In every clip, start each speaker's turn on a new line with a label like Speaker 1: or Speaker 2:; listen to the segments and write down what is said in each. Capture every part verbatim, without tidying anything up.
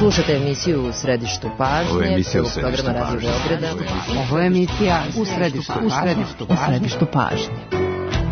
Speaker 1: Slušate emisiju U središtu pažnje, prvog programa Radio Beograda.
Speaker 2: Ovo je emisija U središtu pažnje. U središtu pažnje.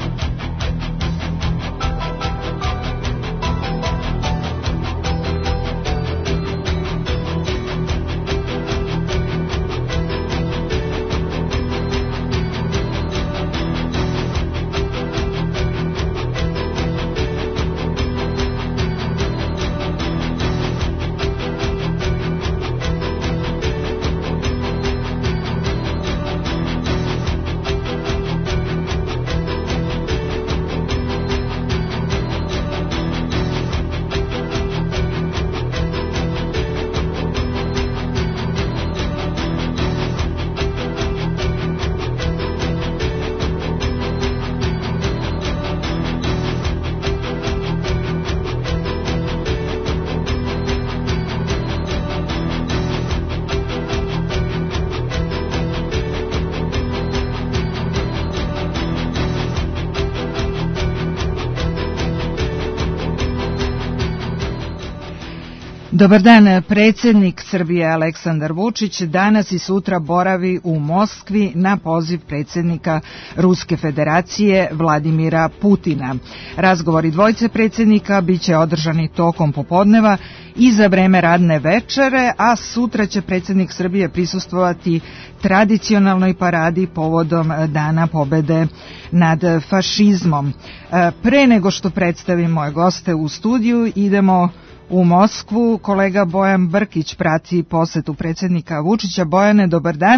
Speaker 2: Dobar dan, predsjednik Srbije Aleksandar Vučić danas i sutra boravi u Moskvi na poziv predsjednika Ruske federacije Vladimira Putina. Razgovori dvojice predsjednika biće održani tokom popodneva i za vreme radne večere, a sutra će predsjednik Srbije prisustvovati tradicionalnoj paradi povodom Dana pobede nad fašizmom. Pre nego što predstavim moje goste u studiju, idemo u Moskvu. Kolega Bojan Brkić prati posetu predsjednika Vučića. Bojane, dobar dan.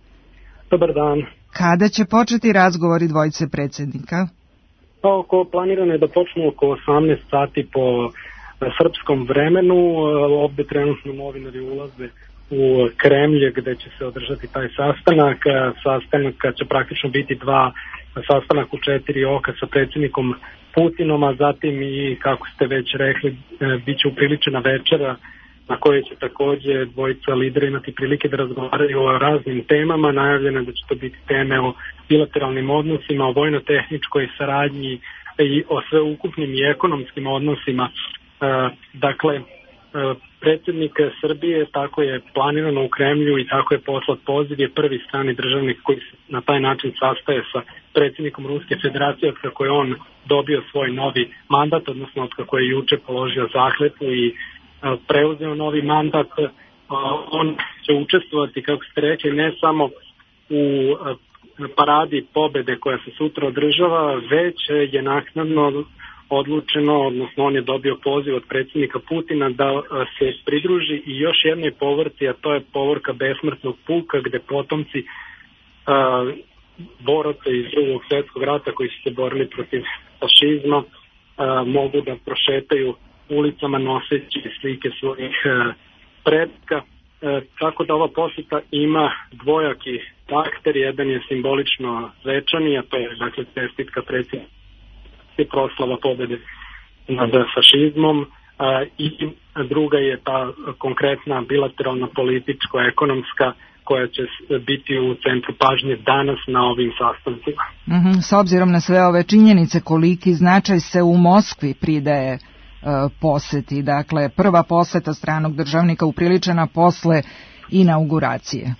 Speaker 3: Dobar dan.
Speaker 2: Kada će početi razgovori dvojice predsjednika?
Speaker 3: Pa oko planirano je da počnu oko osamnaest sati po srpskom vremenu. Ovdje trenutno novinari ulaze u Kremlj gde će se održati taj sastanak. Sastanak će praktično biti dva sastanak u četiri oka sa predsjednikom Putinom, a zatim i, kako ste već rekli, bit će upriličena večera na kojoj će također dvojica lidera imati prilike da razgovaraju o raznim temama. Najavljeno je da će to biti teme o bilateralnim odnosima, o vojno-tehničkoj saradnji i o sveukupnim i ekonomskim odnosima. Dakle, predsjednik Srbije, tako je planirano u Kremlju i tako je poslat poziv, je prvi strani državnik koji se na taj način sastaje sa predsjednikom Ruske federacije od kako je on dobio svoj novi mandat, odnosno od kako je juče položio zakletvu i preuzeo novi mandat. On će učestvovati, kako ste rekli, ne samo u paradi pobede koja se sutra održava, već je naknadno odlučeno, odnosno on je dobio poziv od predsjednika Putina da se pridruži i još jednoj povorci, a to je povorka besmrtnog puka gde potomci uh, boraca iz drugog svjetskog rata koji su se borili protiv fašizma uh, mogu da prošetaju ulicama noseći slike svojih uh, predka. Uh, tako da ova posjeta ima dvojaki karakter, jedan je simbolično svečani, a to je dakle čestitka predsjednika i proslava pobjede nad fašizmom, a, i druga je ta konkretna bilateralna političko-ekonomska koja će biti u centru pažnje danas na ovim sastancima.
Speaker 2: Mm-hmm. S obzirom na sve ove činjenice, koliki značaj se u Moskvi pridaje e, poseti, dakle prva poseta stranog državnika upriličena posle inauguracije?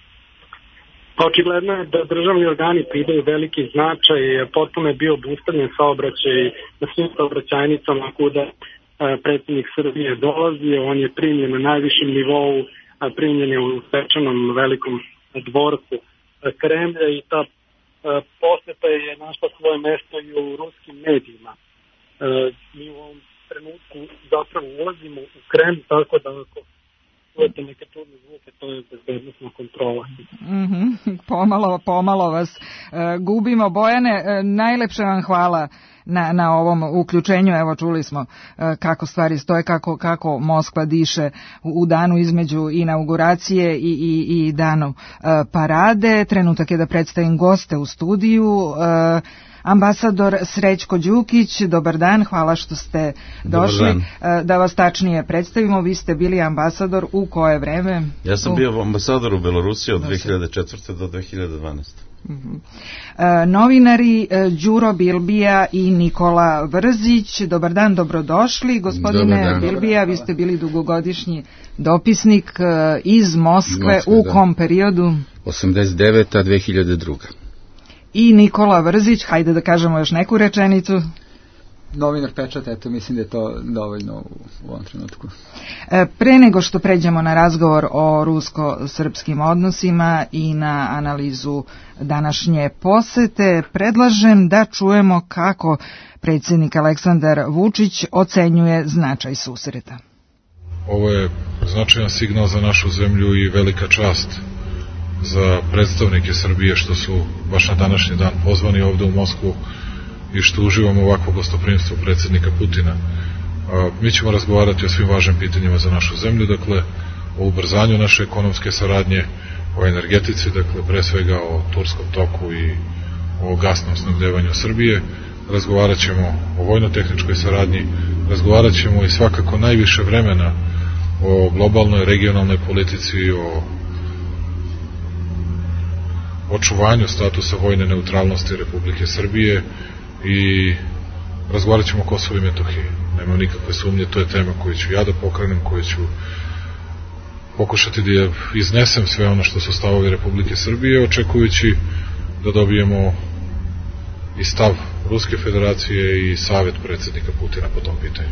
Speaker 3: Pa očigledno je da državni organi pridaju veliki značaj, potpuno je bio obustavljen saobraćaj na svim saobraćajnicama kuda predsjednik Srbije dolazi, on je primljen na najvišem nivou, primljen je u svečanom velikom dvorcu Kremlja i ta posjeta je našla svoje mesto i u ruskim medijima. Mi u ovom trenutku zapravo ulazimo u Kremlj, tako da ako čujete neke čudne zvuke, to je bezbednosna kontrola.
Speaker 2: Mm-hmm. Pomalo, pomalo vas e, gubimo. Bojane, e, najlepše vam hvala na, na ovom uključenju. Evo, čuli smo e, kako stvari stoje, kako, kako Moskva diše u, u danu između inauguracije i, i, i danu e, parade. Trenutak je da predstavim goste u studiju. E, Ambasador Srećko Đukić, dobar dan, hvala što ste došli. Da vas tačnije predstavimo, vi ste bili ambasador u koje vreme?
Speaker 4: Ja sam bio ambasador u Belorusiji od dve hiljade četvrte do dve hiljade dvanaeste.
Speaker 2: Uh-huh. E, novinari e, Đuro Bilbija i Nikola Vrzić, dobar dan, dobrodošli. Gospodine dan. Bilbija, vi ste bili dugogodišnji dopisnik e, iz Moskve, Moskve u da. kom periodu?
Speaker 4: osamdeset deveta do dve hiljade druge.
Speaker 2: I Nikola Vrzić, hajde da kažemo još neku rečenicu.
Speaker 5: Novinar Pečata, eto, mislim da je to dovoljno u, u ovom trenutku.
Speaker 2: E, pre nego što pređemo na razgovor o rusko-srpskim odnosima i na analizu današnje posete, predlažem da čujemo kako predsjednik Aleksandar Vučić ocenjuje značaj susreta.
Speaker 6: Ovo je značajan signal za našu zemlju i velika čast za predstavnike Srbije što su baš na današnji dan pozvani ovde u Moskvu i što uživamo ovakvo gostoprimstvo predsjednika Putina. Mi ćemo razgovarati o svim važnim pitanjima za našu zemlju, dakle o ubrzanju naše ekonomske saradnje, o energetici, dakle pre svega o Turskom toku i o gasnom snabdevanju Srbije. Razgovarat ćemo o vojno-tehničkoj saradnji, razgovarat ćemo i svakako najviše vremena o globalnoj, regionalnoj politici, o očuvanju statusa vojne neutralnosti Republike Srbije i razgovarat ćemo o Kosovu i Metohiji. Nema nikakve sumnje, to je tema koju ću ja da pokrenem, koju ću pokušati da iznesem sve ono što su stavovi Republike Srbije, očekujući da dobijemo i stav Ruske federacije i savjet predsjednika Putina po tom pitanju.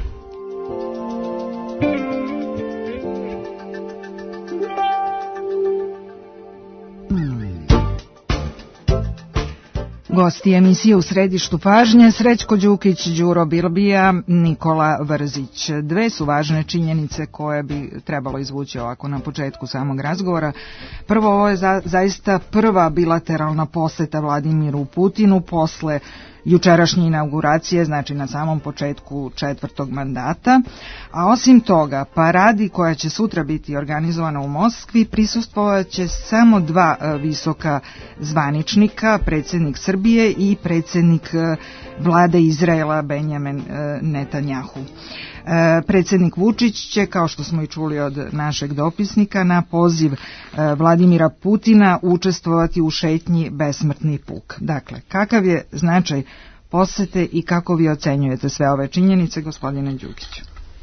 Speaker 2: Gosti emisije u središtu pažnje Srećko Đukić, Đuro Bilbija, Nikola Vrzić. Dve su važne činjenice koje bi trebalo izvući ovako na početku samog razgovora. Prvo, ovo je za, zaista prva bilateralna poseta Vladimiru Putinu posle jučerašnje inauguracije, znači na samom početku četvrtog mandata, a osim toga, paradi koja će sutra biti organizovana u Moskvi prisustvovat će samo dva visoka zvaničnika, predsjednik Srbije i predsjednik vlade Izraela Benjamin Netanjahu. Predsjednik Vučić će, kao što smo i čuli od našeg dopisnika, na poziv Vladimira Putina učestvovati u šetnji Besmrtni puk. Dakle, kakav je značaj posete i kako vi ocenjujete sve ove činjenice, gospodine Đukiću?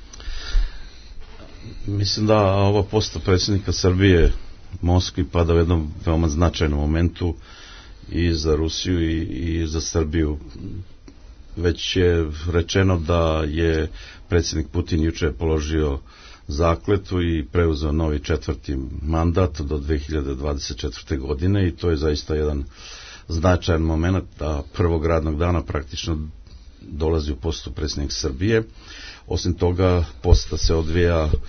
Speaker 7: Mislim da ova poseta predsjednika Srbije Moskvi pada u jednom veoma značajnom momentu i za Rusiju i, i za Srbiju. Već je rečeno da je predsjednik Putin juče položio zakletvu i preuzeo novi četvrti mandat do dve hiljade dvadeset četvrte. godine i to je zaista jedan značajan moment da prvog radnog dana praktično dolazi u posetu predsjednik Srbije. Osim toga, poseta se odvija e,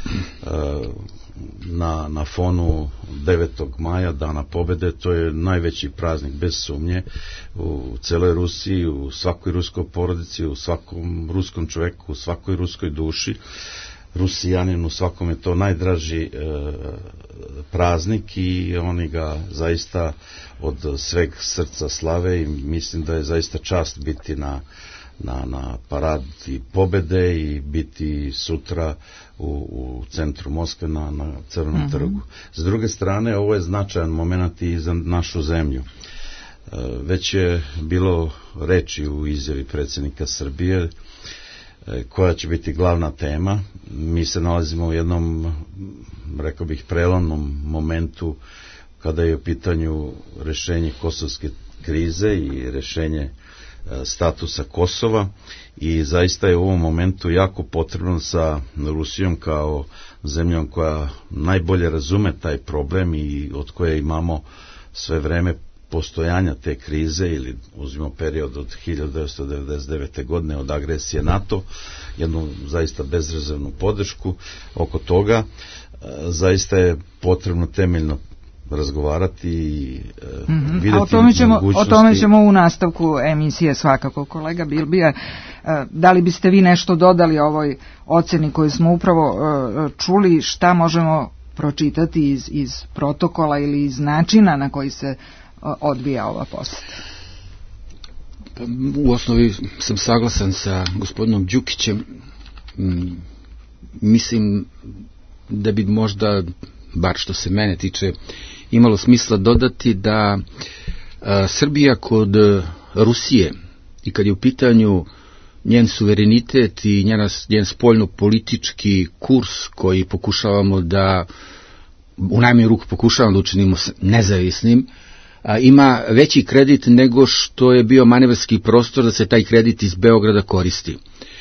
Speaker 7: na, na fonu devetog maja, Dana pobede. To je najveći praznik bez sumnje u celoj Rusiji, u svakoj ruskoj porodici, u svakom ruskom čoveku, u svakoj ruskoj duši. Rusijaninu, svakom je to najdraži e, praznik i oni ga zaista od sveg srca slave i mislim da je zaista čast biti na na, na paradi pobede i biti sutra u, u centru Moskve na, na Crvenom mm-hmm. trgu. S druge strane, ovo je značajan moment i za našu zemlju. E, već je bilo reči u izjavi predsjednika Srbije e, koja će biti glavna tema. Mi se nalazimo u jednom, rekao bih, prelomnom momentu kada je u pitanju rešenje kosovske krize i rešenje statusa Kosova i zaista je u ovom momentu jako potrebno sa Rusijom kao zemljom koja najbolje razume taj problem i od koje imamo sve vreme postojanja te krize ili uzmimo period od hiljadu devetsto devedeset devete. godine od agresije NATO, jednu zaista bezrezervnu podršku oko toga. Zaista je potrebno temeljno razgovarati i e, mm-hmm. vidjeti
Speaker 2: A o tome ćemo,
Speaker 7: mogućnosti.
Speaker 2: O tome ćemo u nastavku emisije svakako. Kolega Bilbija, e, da li biste vi nešto dodali ovoj ocjeni koju smo upravo e, čuli, šta možemo pročitati iz, iz protokola ili iz načina na koji se e, odvija ova poseta?
Speaker 4: U osnovi sam saglasan sa gospodinom Đukićem. Mislim da bi možda, bar što se mene tiče, imalo smisla dodati da Srbija kod Rusije i kad je u pitanju njen suverenitet i njena, njen spoljno-politički kurs koji pokušavamo da, u najmanju ruku pokušavamo da učinimo nezavisnim, a, ima veći kredit nego što je bio manevarski prostor da se taj kredit iz Beograda koristi.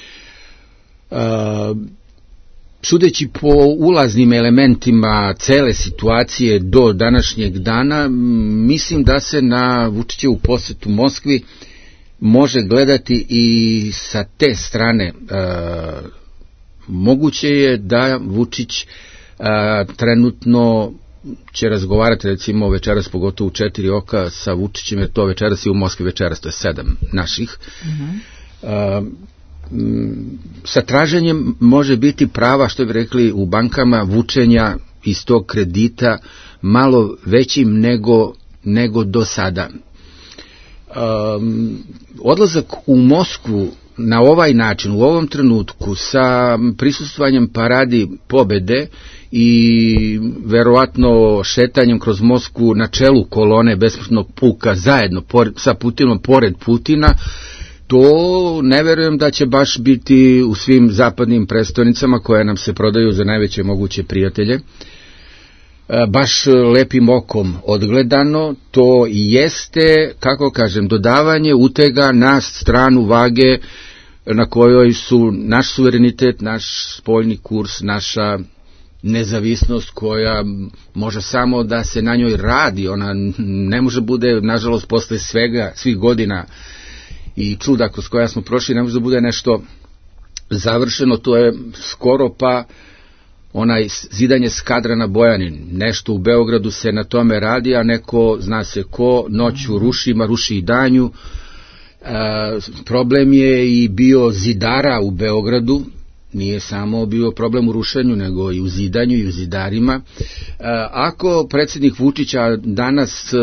Speaker 4: A, sudeći po ulaznim elementima cele situacije do današnjeg dana, mislim da se na Vučićevu posetu Moskvi može gledati i sa te strane. E, moguće je da Vučić e, trenutno će razgovarati, recimo večeras pogotovo u četiri oka sa Vučićem, jer to večeras i u Moskvi večeras, to je sedam naših. Mm-hmm. E, sa traženjem može biti prava, što bi rekli u bankama, vučenja iz tog kredita malo većim nego, nego do sada. Um, odlazak u Moskvu na ovaj način, u ovom trenutku, sa prisustvovanjem paradi pobede i verovatno šetanjem kroz Moskvu na čelu kolone besmrtnog puka zajedno pored, sa Putinom pored Putina, to ne verujem da će baš biti u svim zapadnim prestonicama koje nam se prodaju za najveće moguće prijatelje. Baš lepim okom odgledano, to jeste, kako kažem, dodavanje utega na stranu vage na kojoj su naš suverenitet, naš spoljni kurs, naša nezavisnost koja može samo da se na njoj radi, ona ne može bude, nažalost, posle svega, svih godina i čuda kroz koja smo prošli, ne može da bude nešto završeno, to je skoro pa onaj zidanje Skadra na Bojanin. Nešto u Beogradu se na tome radi, a neko, zna se ko, noću ruši, ma ruši i danju. E, problem je i bio zidara u Beogradu, nije samo bio problem u rušenju, nego i u zidanju i u zidarima. E, ako predsjednik Vučića danas e,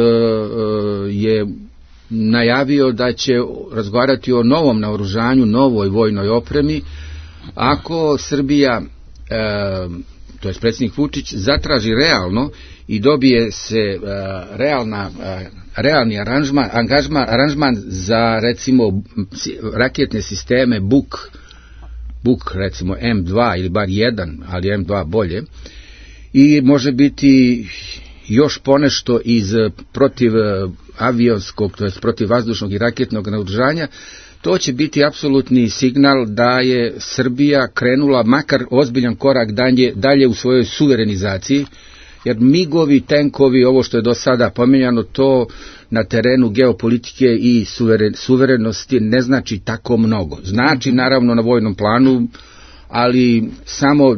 Speaker 4: je najavio da će razgovarati o novom naoružanju, novoj vojnoj opremi, ako Srbija, e, to je predsjednik Vučić, zatraži realno i dobije se e, realna, e, realni aranžman, angažman, aranžman za recimo raketne sisteme Buk, Buk recimo em dva ili bar jedan, ali em dva bolje, i može biti još ponešto iz protiv avionskog, to je protiv vazdušnog i raketnog naoružanja, to će biti apsolutni signal da je Srbija krenula makar ozbiljan korak dalje, dalje u svojoj suverenizaciji, jer migovi, tenkovi, ovo što je do sada pomenjano, to na terenu geopolitike i suveren, suverenosti ne znači tako mnogo. Znači, naravno, na vojnom planu, ali samo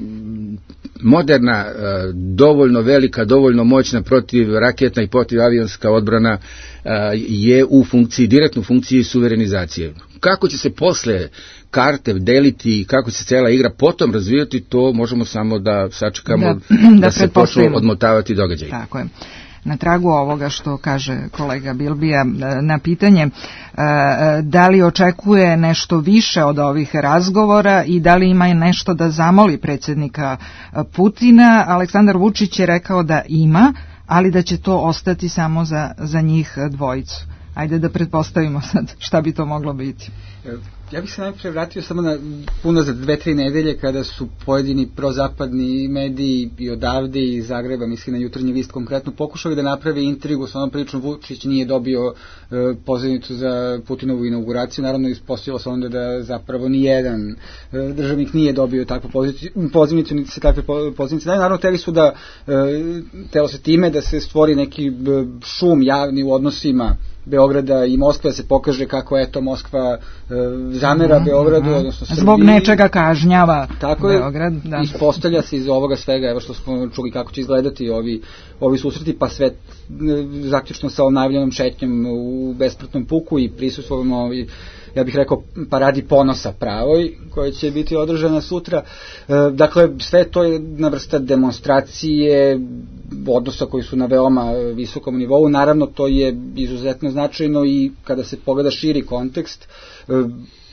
Speaker 4: moderna, dovoljno velika, dovoljno moćna protiv raketna i protiv avionska odbrana je u funkciji, direktnu funkciji suverenizacije. Kako će se posle karte deliti i kako će se cela igra potom razvijati, to možemo samo da sačekamo da, da, da se počnu odmotavati događaji.
Speaker 2: Tako je. Na tragu ovoga što kaže kolega Bilbija na pitanje da li očekuje nešto više od ovih razgovora i da li ima nešto da zamoli predsjednika Putina, Aleksandar Vučić je rekao da ima, ali da će to ostati samo za, za njih dvojicu. Ajde da pretpostavimo sad šta bi to moglo biti.
Speaker 5: Ja bih se najprije vratio samo na puno za dve, tri nedelje kada su pojedini prozapadni mediji i odavde i iz Zagreba, mislim na Jutarnji list konkretno, pokušali da naprave intrigu s onom pričom. Vučić nije dobio e, pozivnicu za Putinovu inauguraciju, naravno ispostavilo se onda da zapravo nijedan e, državnik nije dobio takvu pozivnicu, niti se takve pozivnice daje. Naravno, teli su da, e, telo se time da se stvori neki šum javni u odnosima Beograda i Moskve, da se pokaže kako eto Moskva e, zamera mm-hmm. Beogradu, odnosno Srbiji. Zbog
Speaker 2: nečega kažnjava
Speaker 5: tako
Speaker 2: Beograd.
Speaker 5: Da. Ispostavlja se iz ovoga svega, evo što smo čuli kako će izgledati ovi, ovi susreti, pa sve zaključno sa najavljenom šetnjom u besplatnom puku i prisustvujemo ovi, ja bih rekao, paradi ponosa pravoj, koja će biti održana sutra. E, dakle, sve to je jedna vrsta demonstracije odnosa koji su na veoma visokom nivou. Naravno, to je izuzetno značajno i kada se pogleda širi kontekst, e,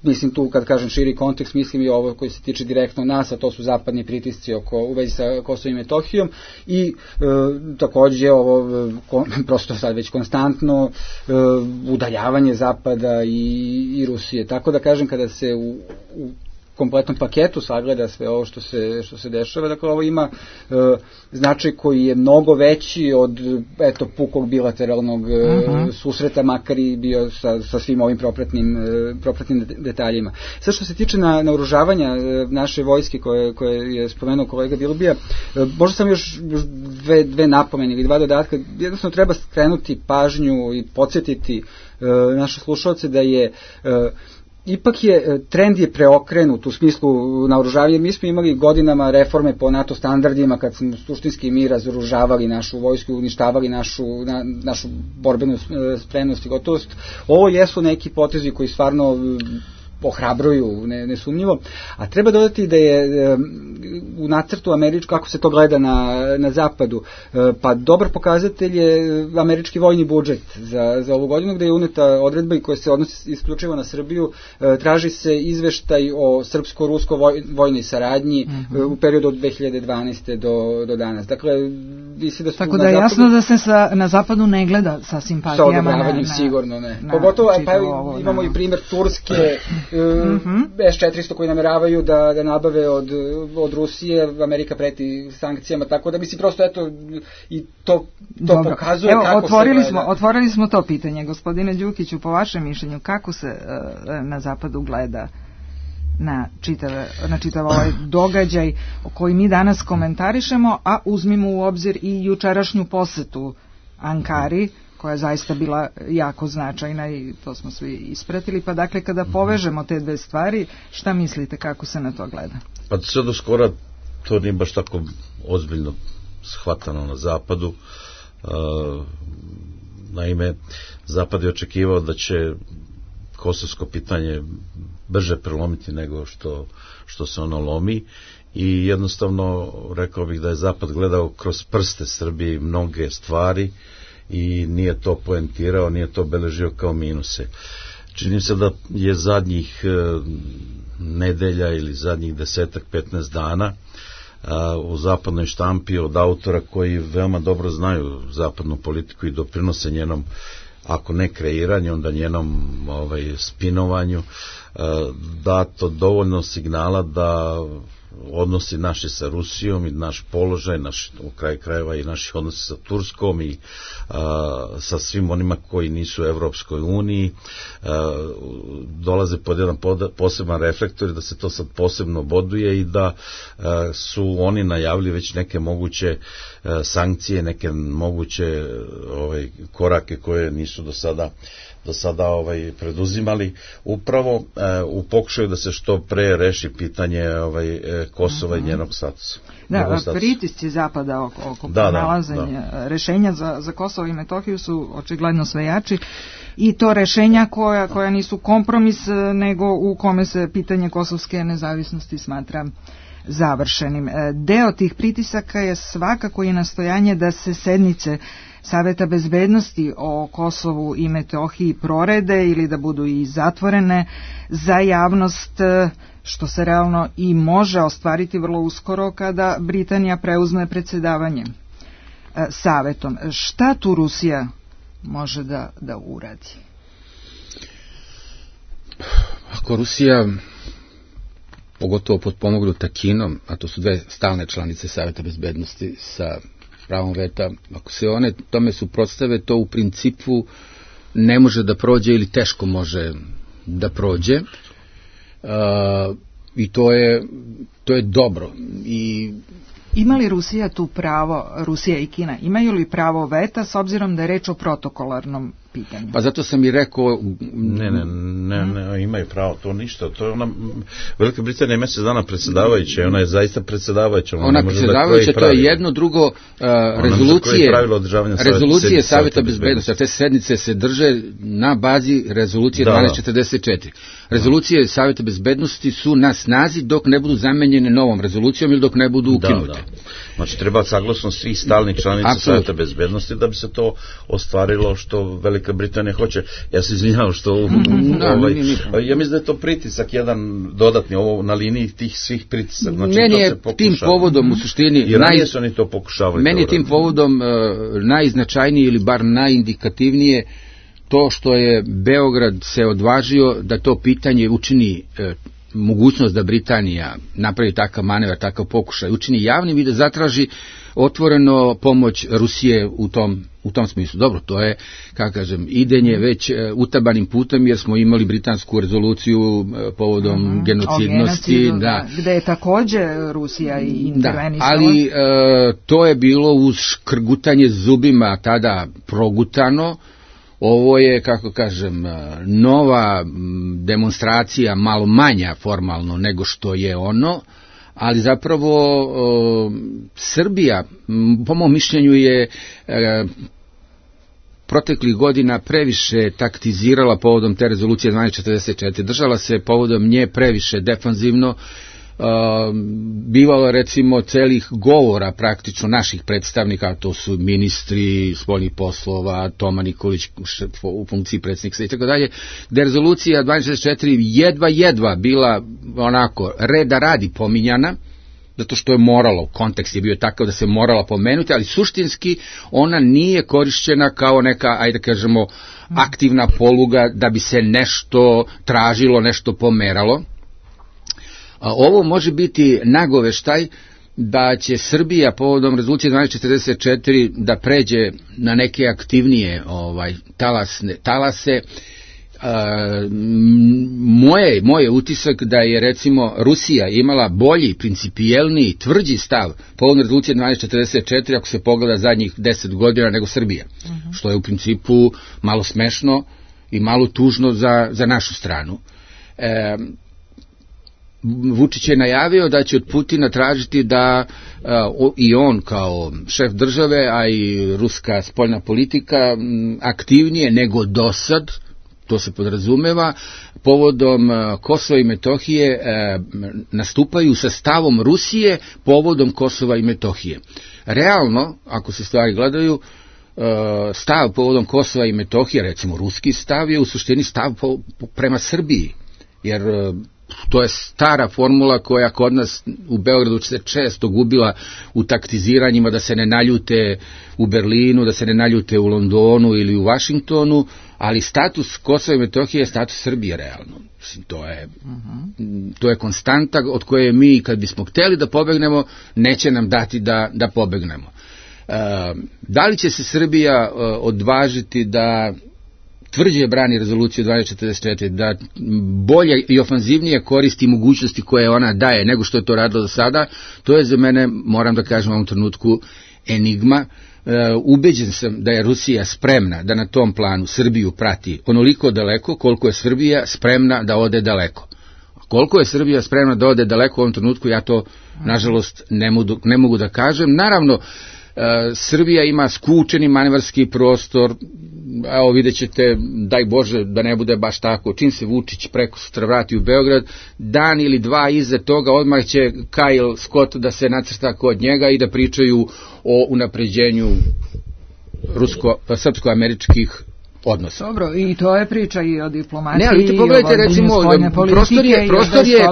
Speaker 5: mislim tu kad kažem širi kontekst, mislim i ovo koji se tiče direktno nas, a to su zapadni pritisci oko, u vezi sa Kosovom i Metohijom i e, takođe ovo ko, prosto sad već konstantno e, udaljavanje Zapada i, i Rusije. Tako da kažem, kada se u, u kompletnom paketu sagleda sve ovo što se, što se dešava, dakle ovo ima e, značaj koji je mnogo veći od eto pukog bilateralnog e, uh-huh. susreta, makar i bio sa, sa svim ovim propratnim, e, propratnim detaljima. Sad što se tiče na, naoružavanja e, naše vojske koje, koje je spomenuo kolega Bilbija, e, možda sam još, još dve, dve napomene ili dva dodatka, jednostavno treba skrenuti pažnju i podsjetiti e, naše slušalce da je e, ipak je, trend je preokrenut u smislu naoružavanja. Mi smo imali godinama reforme po NATO standardima kad smo suštinski mi razoružavali našu vojsku, uništavali našu, na, našu borbenu spremnost i gotovost. Ovo jesu neki potezi koji stvarno ohrabruju, ne, nesumnjivo, a treba dodati da je e, u nacrtu američko, kako se to gleda na, na zapadu, e, pa dobar pokazatelj je američki vojni budžet za, za ovu godinu, gde je uneta odredba i koja se odnosi isključivo na Srbiju, e, traži se izveštaj o srpsko-rusko voj, vojnoj saradnji mm-hmm. e, u periodu od dve hiljade dvanaeste do, do danas. Dakle, visi da su
Speaker 2: tako da je jasno da se sa, na zapadu ne gleda sa simpatijama.
Speaker 5: Sa odobravanjem sigurno ne. Na, Pogotovo, pa ovo, imamo na... i primjer Turske, Mm-hmm. S četiristo koji nameravaju da, da nabave od, od Rusije, Amerika preti sankcijama, tako da bi si prosto eto i to, to pokazuje.
Speaker 2: Evo,
Speaker 5: kako
Speaker 2: otvorili
Speaker 5: se
Speaker 2: smo, otvorili smo to pitanje, gospodine Đukiću, po vašem mišljenju, kako se uh, na zapadu gleda na čitav, na čitav ovaj događaj o koji mi danas komentarišemo, a uzmimo u obzir i jučerašnju posetu Ankari, koja je zaista bila jako značajna i to smo svi ispratili. Pa dakle, kada povežemo te dve stvari, šta mislite, kako se na to gleda?
Speaker 7: Pa sve do skora to nije baš tako ozbiljno shvatano na zapadu. Naime, Zapad je očekivao da će kosovsko pitanje brže prelomiti nego što, što se ono lomi i jednostavno rekao bih da je Zapad gledao kroz prste Srbije mnoge stvari i nije to poentirao, nije to beležio kao minuse. Čini se da je zadnjih e, nedelja ili zadnjih desetak, petnaest dana a, u zapadnoj štampi od autora koji veoma dobro znaju zapadnu politiku i doprinose njenom, ako ne kreiranju, onda njenom ovaj, spinovanju, a, dato dovoljno signala da odnosi naši sa Rusijom i naš položaj, naš, u kraju krajeva i naši odnosi sa Turskom i a, sa svim onima koji nisu u Evropskoj uniji a, dolaze pod jedan pod, poseban reflektor, da se to sad posebno boduje i da a, su oni najavili već neke moguće a, sankcije, neke moguće ovaj, korake koje nisu do sada do sada ovaj preduzimali upravo uh, u pokušaju da se što pre reši pitanje ovaj Kosova uh-huh. i njenog statusa.
Speaker 2: Da, pritisci Zapada oko, oko
Speaker 7: da,
Speaker 2: pronalaženja
Speaker 7: da, da.
Speaker 2: rešenja za, za Kosovo i Metohiju su očigledno sve jači i to rešenja koja, koja nisu kompromis, nego u kome se pitanje kosovske nezavisnosti smatra završenim. Deo tih pritisaka je svakako i nastojanje da se sednice Saveta bezbednosti o Kosovu i Metohiji prorede ili da budu i zatvorene za javnost, što se realno i može ostvariti vrlo uskoro kada Britanija preuzme predsjedavanje Savetom. Šta tu Rusija može da, da uradi?
Speaker 4: Ako Rusija, pogotovo potpomognuta Kinom, a to su dve stalne članice Saveta bezbednosti sa pravom veta, ako se one tome suprotstave, to u principu ne može da prođe ili teško može da prođe. Uh, i to je, to je dobro. I
Speaker 2: ima li Rusija tu pravo, Rusija i Kina, imaju li pravo veta s obzirom da je reč o protokolarnom pitanju?
Speaker 4: Pa zato sam i rekao...
Speaker 7: Ne, ne, ne, ne, imaju pravo, to ništa. To je ona, Velika Britanija je mjesec dana predsjedavajuća, ona je zaista predsjedavajuća.
Speaker 4: Ona, ona predsjedavajuća, to je jedno, drugo, uh, rezolucije, rezolucije Savjeta bezbednosti, a te sednice se drže na bazi rezolucije da, dvanaest četrdeset četiri. Rezolucije Savjeta bezbednosti su na snazi dok ne budu zamenjene novom rezolucijom ili dok ne budu ukinute. Da, da. Znači, treba saglasno svih stalnih članica Savjeta bezbednosti da bi se to ostvarilo što Velika
Speaker 7: Velika Britanija hoće. Ja se izvinjavam što ovaj, ja mislim da je to pritisak jedan dodatni ovo na liniji tih svih pritisak. Znači,
Speaker 4: meni je tim povodom u suštini
Speaker 7: i ranije su oni to pokušavali.
Speaker 4: Meni je tim povodom uh, najznačajnije ili bar najindikativnije to što je Beograd se odvažio da to pitanje učini uh, mogućnost da Britanija napravi takav manevar, takav pokušaj, učini javnim i da zatraži otvoreno pomoć Rusije u tom, u tom smislu. Dobro, to je, kako kažem, idenje već uh, utabanim putem, jer smo imali britansku rezoluciju uh, povodom mm-hmm. genocidnosti. Da,
Speaker 2: gde je takođe Rusija i intervenisala.
Speaker 4: Da, ali uh, to je bilo uz škrgutanje zubima tada progutano. Ovo je, kako kažem, nova demonstracija, malo manja formalno nego što je ono, ali zapravo o, Srbija, po mom mišljenju, je e, proteklih godina previše taktizirala povodom te rezolucije dvanaest četrdeset četiri, držala se povodom nje previše defanzivno. Uh, bivalo recimo celih govora praktično naših predstavnika, to su ministri spoljnih poslova, Toma Nikolić u funkciji predsjednika i tako dalje, gde rezolucija dvanaest šezdeset četiri jedva jedva bila onako reda radi pominjana, zato što je moralo, kontekst je bio takav da se morala pomenuti, ali suštinski ona nije korišćena kao neka, ajde kažemo, aktivna poluga da bi se nešto tražilo, nešto pomeralo. Ovo može biti nagoveštaj da će Srbija povodom rezolucije dvanaest četrdeset četiri da pređe na neke aktivnije ovaj, talasne, talase. A, moje, moje utisak da je recimo Rusija imala bolji, principijelniji, tvrđi stav povodom rezolucije dvanaest četrdeset četiri ako se pogleda zadnjih deset godina nego Srbija, uh-huh. što je u principu malo smešno i malo tužno za, za našu stranu. E, Vučić je najavio da će od Putina tražiti da uh, i on kao šef države, a i ruska spoljna politika m, aktivnije nego dosad, to se podrazumeva, povodom uh, Kosova i Metohije uh, nastupaju sa stavom Rusije povodom Kosova i Metohije. Realno, ako se stvari gledaju, uh, stav povodom Kosova i Metohije, recimo ruski stav, je u suštini stav po, po, prema Srbiji, jer uh, to je stara formula koja kod nas u Beogradu se često gubila u taktiziranjima, da se ne naljute u Berlinu, da se ne naljute u Londonu ili u Vašingtonu, ali status Kosova i Metohije je status Srbije realno. To je, uh-huh. to je konstanta od koje mi, kad bismo hteli da pobegnemo, neće nam dati da, da pobegnemo. Uh, da li će se Srbija uh, odvažiti da tvrđe brani rezoluciju dvanaest četrdeset četiri, da bolje i ofanzivnije koristi mogućnosti koje ona daje nego što je to radilo do sada, to je za mene, moram da kažem u ovom trenutku, enigma. Uh, ubeđen sam da je Rusija spremna da na tom planu Srbiju prati onoliko daleko koliko je Srbija spremna da ode daleko. Koliko je Srbija spremna da ode daleko u ovom trenutku, ja to nažalost ne mogu, ne mogu da kažem. Naravno, Uh, Srbija ima skučeni manevarski prostor, evo vidjet ćete, daj Bože da ne bude baš tako, čim se Vučić preko sutra vrati u Beograd, dan ili dva iza toga odmah će Kyle Scott da se nacrta kod njega i da pričaju o unapređenju rusko, srpsko-američkih odnosa.
Speaker 2: Dobro, i to je priča i o diplomaciji.
Speaker 4: Ne, ali ti pogledajte, recimo, prostor je, prostor je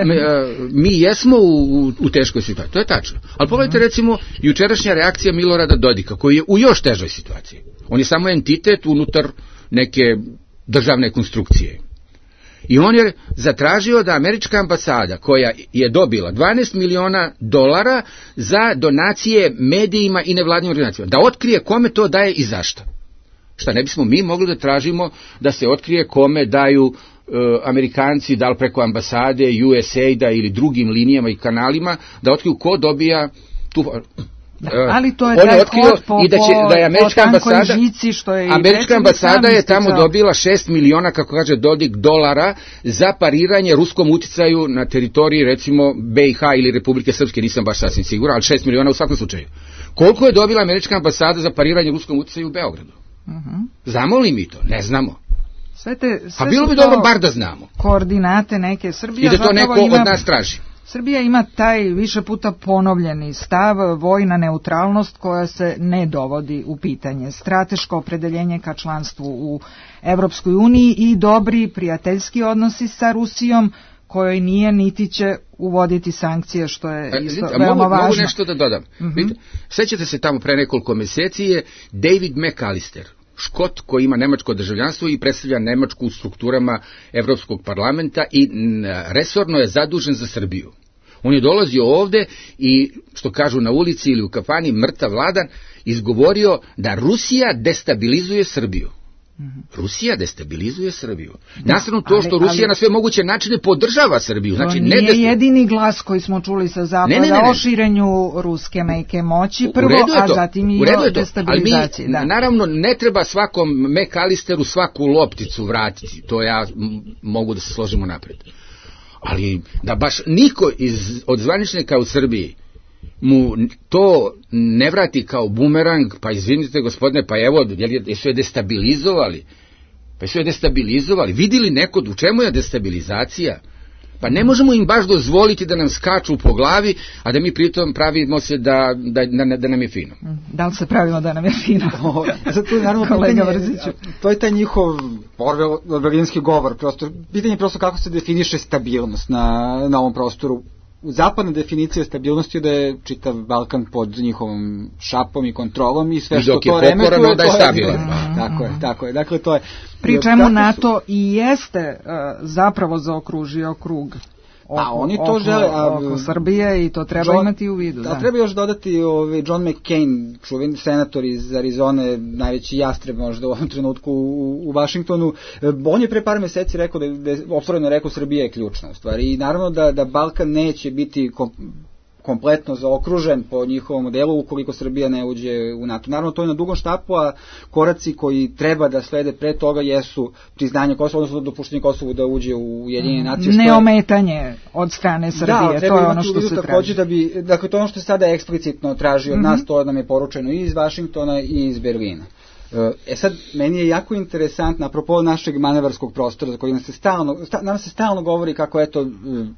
Speaker 4: mi jesmo u, u teškoj situaciji, to je tačno. Ali pogledajte, recimo, jučerašnja reakcija Milorada Dodika, koji je u još težoj situaciji. On je samo entitet unutar neke državne konstrukcije. I on je zatražio da američka ambasada, koja je dobila dvanaest miliona dolara za donacije medijima i nevladnim organizacijama, da otkrije kome to daje i zašto. Šta, ne bismo mi mogli da tražimo da se otkrije kome daju uh, Amerikanci, da li preko ambasade, U S A I D-a ili drugim linijama i kanalima, da otkriju ko dobija tu... Uh,
Speaker 2: ali to je taj kod po,
Speaker 4: i da će, da je američka ambasada,
Speaker 2: žici, što je
Speaker 4: američka ambasada je tamo dobila šest miliona, kako kaže Dodik, dolara za pariranje ruskom uticaju na teritoriji, recimo, B i H ili Republike Srpske, nisam baš sasvim siguran, ali šest miliona u svakom slučaju. Koliko je dobila američka ambasada za pariranje ruskom uticaju u Beogradu? Uh-huh. Znamo li mi to? Ne znamo.
Speaker 2: Sve te, sve
Speaker 4: a bilo bi dobro bar da znamo.
Speaker 2: Koordinate neke Srbije.
Speaker 4: I da to neko ima, od nas traži.
Speaker 2: Srbija ima taj više puta ponovljeni stav, vojna neutralnost koja se ne dovodi u pitanje, strateško opredeljenje ka članstvu u Evropskoj uniji i dobri prijateljski odnosi sa Rusijom, kojoj nije niti će uvoditi sankcije, što je isto a, veoma
Speaker 4: mogu,
Speaker 2: važno.
Speaker 4: Mogu nešto da dodam. Mm-hmm. Vidite, sećate se tamo pre nekoliko meseci je David McAllister, Škot koji ima nemačko državljanstvo i predstavlja Nemačku u strukturama Evropskog parlamenta i resorno je zadužen za Srbiju. On je dolazio ovde i, što kažu na ulici ili u kafani, mrtav vladan, izgovorio da Rusija destabilizuje Srbiju. Rusija destabilizuje Srbiju. Da, nastavno to što ali, Rusija ali, na sve moguće načine podržava Srbiju. Znači,
Speaker 2: to nije
Speaker 4: ne desta...
Speaker 2: jedini glas koji smo čuli sa zapada ne, ne, ne, ne. o širenju ruske meke moći prvo, a zatim i o destabilizaciji.
Speaker 4: Ali mi, da. naravno, ne treba svakom McAllisteru svaku lopticu vratiti. To ja m- mogu da se složimo napred. Ali da baš niko iz, od zvaničnika u Srbiji mu to ne vrati kao bumerang, pa izvinite gospodine, pa evo, jesu je destabilizovali, pa jesu je destabilizovali, vidili neko u čemu je destabilizacija, pa ne možemo im baš dozvoliti da nam skaču po glavi, a da mi pritom pravimo se da, da, da, da nam je fino.
Speaker 2: Da li se pravimo da nam je fino?
Speaker 5: Zato tu naravno kolega Vrziću, to je taj njihov orwellinski govor, prosto, pitanje je prosto kako se definiše stabilnost na, na ovom prostoru. Zapadna definicija stabilnosti je da je čitav Balkan pod njihovom šapom i kontrolom i sve I što to remetuje,
Speaker 4: da je stabilan.
Speaker 5: Tako je, tako je. Dakle, to je.
Speaker 2: Pri čemu NATO i jeste uh, zapravo zaokružio krug. Oko,
Speaker 5: a oni to
Speaker 2: oko,
Speaker 5: žele a,
Speaker 2: oko Srbije i to treba
Speaker 5: John,
Speaker 2: imati u vidu.
Speaker 5: Da,
Speaker 2: da.
Speaker 5: Treba još dodati ovaj John McCain, čuveni senator iz Arizone, najveći jastreb možda u ovom trenutku u, u Vašingtonu. On je pre par meseci rekao da, da otvoreno rekao Srbija je ključna stvar i naravno da da Balkan neće biti kom, kompletno zaokružen po njihovom modelu ukoliko Srbija ne uđe u NATO. Naravno, to je na dugom štapu, a koraci koji treba da slede pre toga jesu priznanje Kosova, odnosno dopuštenje Kosovu da uđe u Ujedinjene nacije.
Speaker 2: Neometanje od strane Srbije,
Speaker 5: da,
Speaker 2: to je ono što se traži.
Speaker 5: Da bi, dakle, to je ono što se sada eksplicitno traži od mm-hmm. nas, to nam je poručeno i iz Vašingtona i iz Berlina. E sad, meni je jako interesantno, apropo našeg manevarskog prostora, za koji nam se stalno, sta, nam se stalno govori kako eto,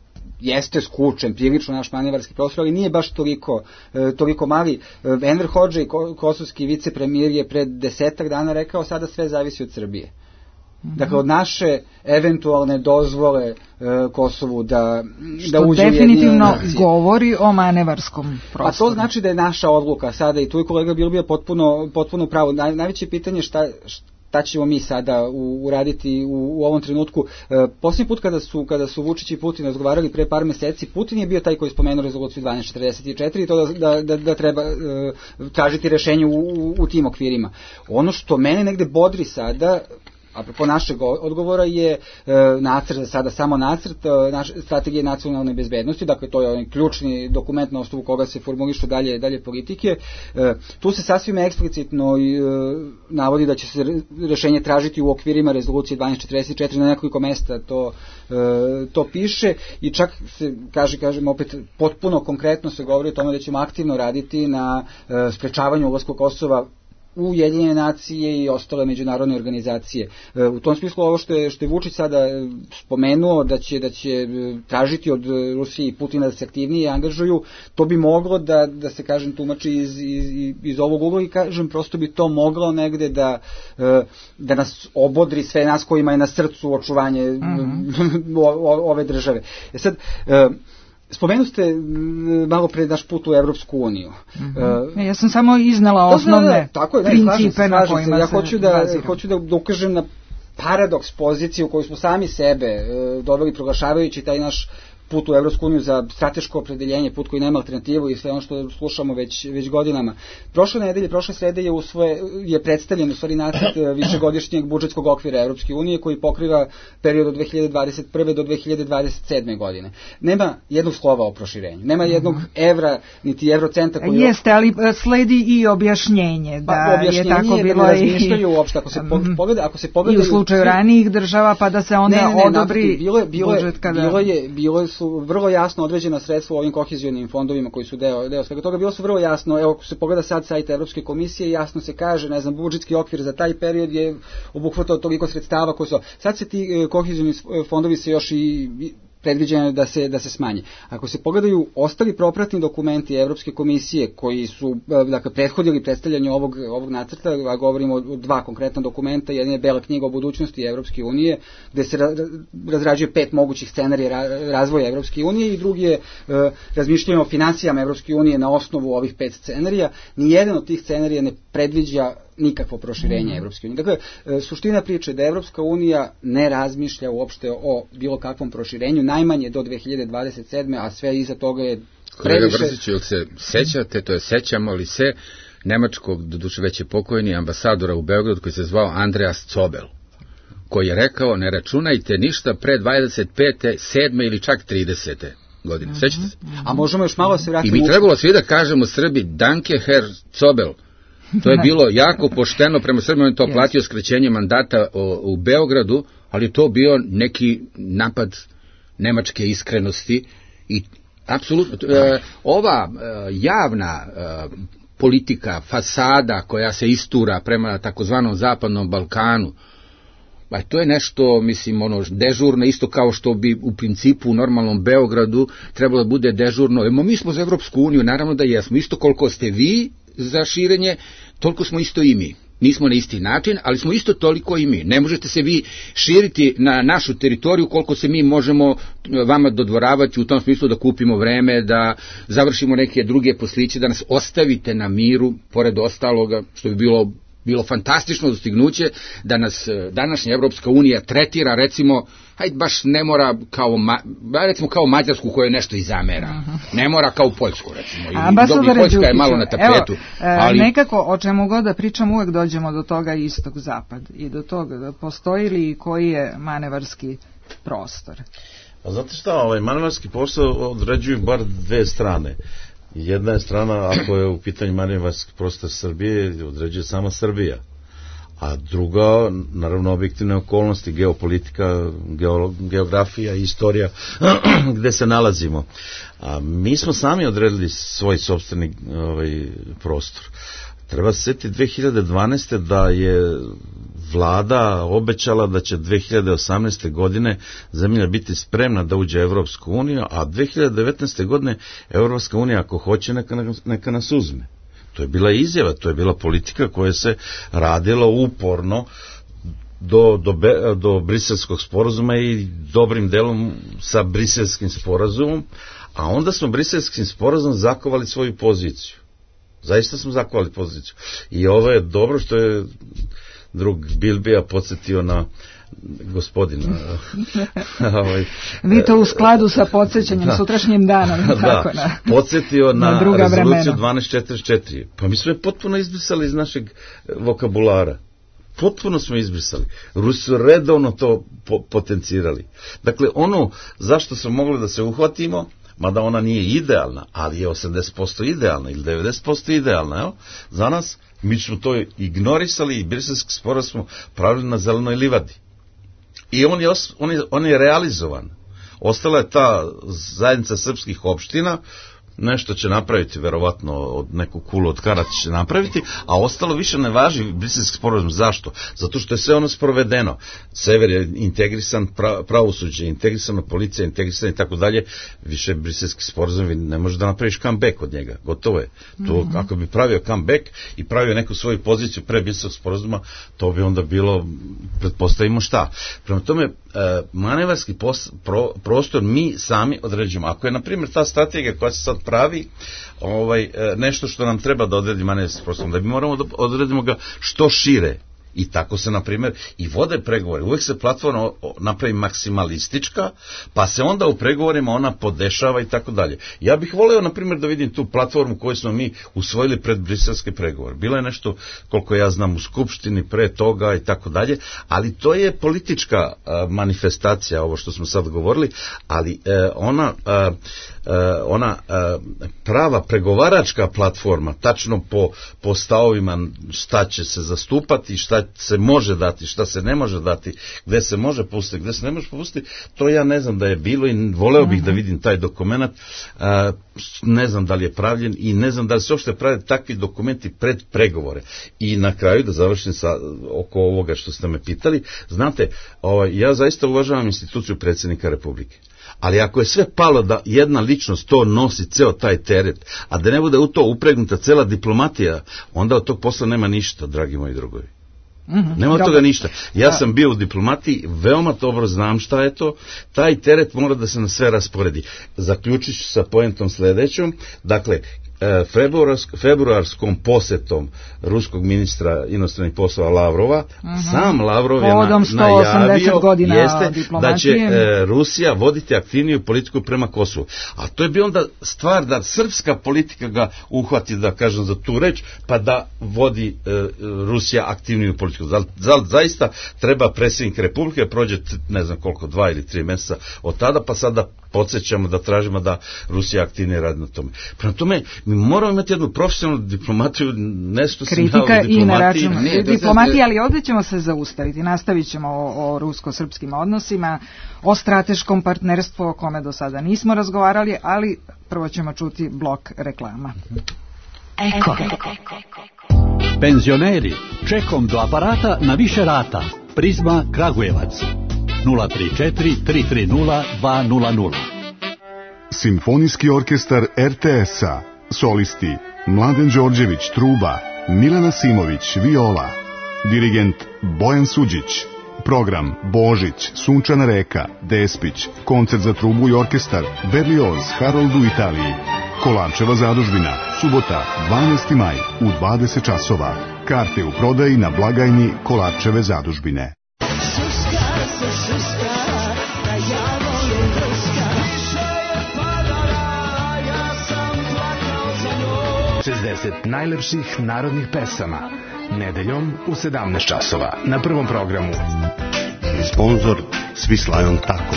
Speaker 5: jeste skučen, prilično naš manevarski prostor, ali nije baš toliko, e, toliko mali. Enver Hodža i ko, kosovski vicepremjer je pred desetak dana rekao sada sve zavisi od Srbije. Mm-hmm. Dakle, od naše eventualne dozvole e, Kosovu da, da uđe u Ujedinjene
Speaker 2: definitivno
Speaker 5: nacije.
Speaker 2: Govori o manevarskom prostoru.
Speaker 5: A to znači da je naša odluka sada, i tu je kolega Bilbija potpuno, potpuno pravo. Naj, najveće pitanje šta, šta ćemo mi sada u, uraditi u, u ovom trenutku. E, posljednji put kada su, kada su Vučić i Putin razgovarali pre par meseci, Putin je bio taj koji je spomenuo rezoluciju dvanaest četrdeset četiri i to da, da, da, da treba e, tražiti rešenje u, u, u tim okvirima. Ono što mene negde bodri sada, apropo našeg odgovora, je e, nacrt, sada samo nacrt e, naš, strategije nacionalne bezbednosti, dakle to je onaj ključni dokument na osnovu koga se formulišu dalje, dalje politike. E, tu se sasvim eksplicitno e, navodi da će se rešenje tražiti u okvirima rezolucije dvanaest četrdeset četiri, na nekoliko mesta to, e, to piše i čak se kaže, kažem opet, potpuno konkretno se govori o tome da ćemo aktivno raditi na e, sprečavanju ulaska Kosova u Ujedinjene nacije i ostale međunarodne organizacije. E, u tom smislu ovo što je, što je Vučić sada spomenuo da će, da će tražiti od Rusije i Putina da se aktivnije angažuju, to bi moglo da, da se, kažem, tumači iz, iz, iz ovog ugla i, kažem, prosto bi to moglo negde da, da nas obodri sve nas kojima je na srcu očuvanje mm-hmm. ove države. E sad, spomenu ste malo pre naš put u Evropsku uniju.
Speaker 2: Mm-hmm. Uh, ja sam samo iznala osnovne da, da, tako je, ne, principe slažem, na kojima se,
Speaker 5: ja hoću da, hoću da ukažem na paradoks pozicije u kojoj smo sami sebe uh, doveli proglašavajući taj naš put u Evropsku uniju za strateško opredeljenje, put koji nema alternativu i sve ono što slušamo već, već godinama. Prošle nedelje, prošle srede je, usvoje, je predstavljen u stvari nacrt višegodišnjeg budžetskog okvira Evropske unije koji pokriva period od dve hiljade dvadeset prve do dve hiljade dvadeset sedme godine. Nema jednog slova o proširenju, nema jednog evra, niti evrocenta koji...
Speaker 2: Jeste, ali sledi i objašnjenje, da
Speaker 5: pa, objašnjenje
Speaker 2: je tako bilo
Speaker 5: da ne razmišljaju uopšte, ako se pogleda, ako se pogleda...
Speaker 2: I u slučaju ranijih država, pa da se onda
Speaker 5: ne, ne, ne,
Speaker 2: odobri
Speaker 5: bilo je, bilo je,
Speaker 2: budžet kada...
Speaker 5: Bilo je, bilo je su vrlo jasno određena sredstva u ovim kohezionim fondovima koji su deo, deo svega toga. Bilo su vrlo jasno, evo ako se pogleda sad sajt Evropske komisije, jasno se kaže, ne znam, budžetski okvir za taj period je obuhvatao toliko sredstava koji su... Sad se ti kohezioni fondovi se još i predviđeno da se, da se smanji. Ako se pogledaju ostali propratni dokumenti Evropske komisije koji su dakle, prethodili predstavljanju ovog, ovog nacrta, a govorimo o dva konkretna dokumenta, jedan je Bela knjiga o budućnosti Evropske unije, gde se razrađuje pet mogućih scenarija razvoja Evropske unije i drugi je e, razmišljanje o finansijama Evropske unije na osnovu ovih pet scenarija. Nijedan od tih scenarija ne predviđa nikakvo proširenje mm. Evropske unije. Dakle, e, suština priče je da Evropska unija ne razmišlja uopšte o bilo kakvom proširenju, najmanje do dve hiljade dvadeset sedme, a sve iza toga je previše...
Speaker 4: Kolega Brziću, ili se sećate, to je sećamo li se nemačkog, doduše već je pokojni ambasadora u Beogradu koji se zvao Andreas Zobel, koji je rekao ne računajte ništa pre dvadeset pete, sedme ili čak tridesete godine. Mm-hmm. Sećate se?
Speaker 5: A možemo još malo se vratiti...
Speaker 4: I mi trebalo svi da kažemo Srbi Danke Herr Zobel. To je bilo jako pošteno prema Srbima, on je to platio skraćenje mandata o, u Beogradu, ali to bio neki napad nemačke iskrenosti i apsolutno e, ova e, javna e, politika, fasada koja se istura prema takozvanom zapadnom Balkanu, ba, to je nešto, mislim, ono, dežurno, isto kao što bi u principu u normalnom Beogradu trebalo da bude dežurno. Emo, mi smo za Evropsku uniju, naravno da jesmo, isto koliko ste vi za širenje, toliko smo isto i mi. Nismo na isti način, ali smo isto toliko i mi. Ne možete se vi širiti na našu teritoriju koliko se mi možemo vama dodvoravati u tom smislu da kupimo vreme, da završimo neke druge posliće, da nas ostavite na miru, pored ostaloga, što bi bilo bilo fantastično dostignuće, da nas današnja Evropska unija tretira, recimo, hajde baš ne mora kao, ma, recimo kao Mađarsku koja nešto i zamera. Ne mora kao Poljsku, recimo. I dobro, Poljska je malo na tapetu.
Speaker 2: Evo, ali... nekako o čemu god da pričam, uvek dođemo do toga istog-zapad i do toga da postoji li koji je manevarski prostor.
Speaker 7: A znate šta, ovaj manevarski prostor određuju bar dve strane. Jedna je strana, ako je u pitanju manevarski prostor Srbije, određuje sama Srbija. A druga, naravno, objektivne okolnosti, geopolitika, geo, geografija i istorija gde se nalazimo. A mi smo sami odredili svoj sopstveni ovaj, prostor. Treba se sjetiti dve hiljade dvanaeste. da je vlada obećala da će dve hiljade osamnaeste. godine zemlja biti spremna da uđe u Evropsku uniju, a dve hiljade devetnaeste. godine Evropska unija ako hoće neka, neka nas uzme. To je bila izjava, to je bila politika koja se radila uporno do, do, do briselskog sporazuma i dobrim delom sa briselskim sporazumom, a onda smo briselskim sporazumom zakovali svoju poziciju. Zaista smo zakovali poziciju. I ovo je dobro što je drug Bilbija podsjetio na gospodina.
Speaker 2: ovaj, Vi to u skladu sa podsjećanjem da, sutrašnjim danom. Tako,
Speaker 7: da, na, podsjetio na, na rezoluciju vremena. dvanaest četrdeset četiri. Pa mi smo je potpuno izbrisali iz našeg vokabulara. Potpuno smo izbrisali. Rusi su redovno to po, potencirali. Dakle, ono zašto smo mogli da se uhvatimo, mada ona nije idealna, ali je osamdeset posto idealna ili devedeset posto idealna, jel? Za nas, mi smo to ignorisali i briselski sporazum smo pravili na zelenoj livadi. I on je, on je, on je realizovan. Ostala je ta zajednica srpskih opština, nešto će napraviti, verovatno od neku kulu od karata će napraviti, a ostalo više ne važi briselski sporazum. Zašto? Zato što je sve ono sprovedeno. Sever je integrisan, pravosuđe je integrisano, policija je integrisana i tako dalje. Više briselski sporazum, ne možeš da napraviš comeback od njega. Gotovo je. To, mm-hmm. Ako bi pravio comeback i pravio neku svoju poziciju pre briselskog sporazuma, to bi onda bilo, pretpostavimo šta. Prema tome, manevarski pos, pro, prostor mi sami određujemo. Ako je, na primjer, ta strategija koja se sad pravi, ovaj, nešto što nam treba da odredi manevarski prostor, da bi moramo da odredimo ga što šire. I tako se, na primjer, i vode pregovore. Uvek se platforma napravi maksimalistička, pa se onda u pregovorima ona podešava i tako dalje. Ja bih voleo, na primjer, da vidim tu platformu koju smo mi usvojili pred briselske pregovore. Bilo je nešto, koliko ja znam, u Skupštini pre toga i tako dalje, ali to je politička a, manifestacija, ovo što smo sad govorili, ali a, ona... A, ona prava pregovaračka platforma, tačno po, po stavovima šta će se zastupati, šta se može dati, šta se ne može dati, gde se može pustiti, gde se ne može pustiti, to ja ne znam da je bilo i voleo bih da vidim taj dokument, ne znam da li je pravljen i ne znam da li se uopšte prave takvi dokumenti pred pregovore. I na kraju, da završim sa, oko ovoga što ste me pitali, znate, ovaj, ja zaista uvažavam instituciju predsjednika Republike. Ali ako je sve palo da jedna ličnost to nosi ceo taj teret, a da ne bude u to upregnuta cela diplomatija, onda od tog posla nema ništa, dragi moji drugovi. Mm-hmm, nema od toga ništa. Ja sam bio u diplomatiji, veoma dobro znam šta je to, taj teret mora da se na sve rasporedi. Zaključit ću sa poentom sledećom, dakle, februarskom posetom ruskog ministra inostranih poslova Lavrova, uh-huh. sam Lavrov je na, najavio jeste da će e, Rusija voditi aktivniju politiku prema Kosovu. A to je bio onda stvar da srpska politika ga uhvati, da kažem za tu reč, pa da vodi e, Rusija aktivniju politiku. Za, za, zaista treba predsjednik Republike prođe ne znam koliko, dva ili tri meseca od tada, pa sada podsjećamo da tražimo da Rusija aktivnije radi na tome. Prema tome, mi moramo imati jednu profesionalnu diplomatiju, nešto se
Speaker 2: kritika i na račun diplomatije, ali ovdje ćemo se zaustaviti. Nastavit ćemo o, o rusko-srpskim odnosima, o strateškom partnerstvu o kome do sada nismo razgovarali, ali prvo ćemo čuti blok reklama.
Speaker 8: Eko. Penzioneri, čekom do aparata na više rata. Prizma Kragujevac. nula tri četiri tri tri nula dva nula nula.
Speaker 9: Simfonijski orkestar er te es-a. Solisti Mladen Đorđević truba, Milena Simović viola, dirigent Bojan Suđić. Program Božić, Sunčana reka, Despić, koncert za trubu i orkestar, Berlioz, Harold u Italiji. Kolarčeva zadužbina, subota, dvanaesti maj u dvadeset časova. Karte u prodaji na blagajni Kolarčeve zadužbine.
Speaker 10: šezdeset najlepših narodnih pesama. Nedeljom u sedamnaest časova na Prvom programu.
Speaker 9: Sponzor Svislajon Tako.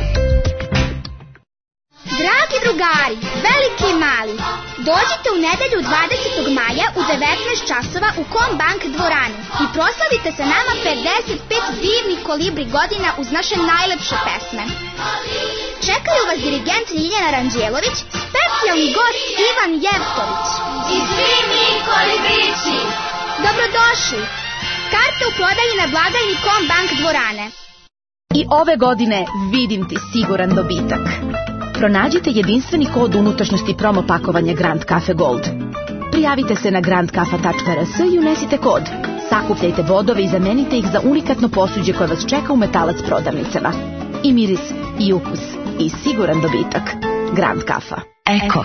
Speaker 11: Dragi drugari, veliki i mali, dođite u nedelju dvadesetog maja u devetnaest časova u Kombank dvoranu i proslavite sa nama pedeset pet divnih kolibri godina uz naše najlepše pesme. Čekaju vas dirigent Ljiljana Ranđelović, specijalni gost Ivan Jevtović i svi mi kolibrići. Dobrodošli! Karte u prodaji na blagajni Kombank dvorane.
Speaker 12: I ove godine vidim ti siguran dobitak. Pronađite jedinstveni kod unutrašnjosti promo pakovanja Grand Cafe Gold. Prijavite se na grand kafa tačka er es i unesite kod. Sakupljajte bodove i zamenite ih za unikatno posuđe koje vas čeka u Metalac prodavnicama. I miris, i ukus, i siguran dobitak. Grand Kafa. Eko.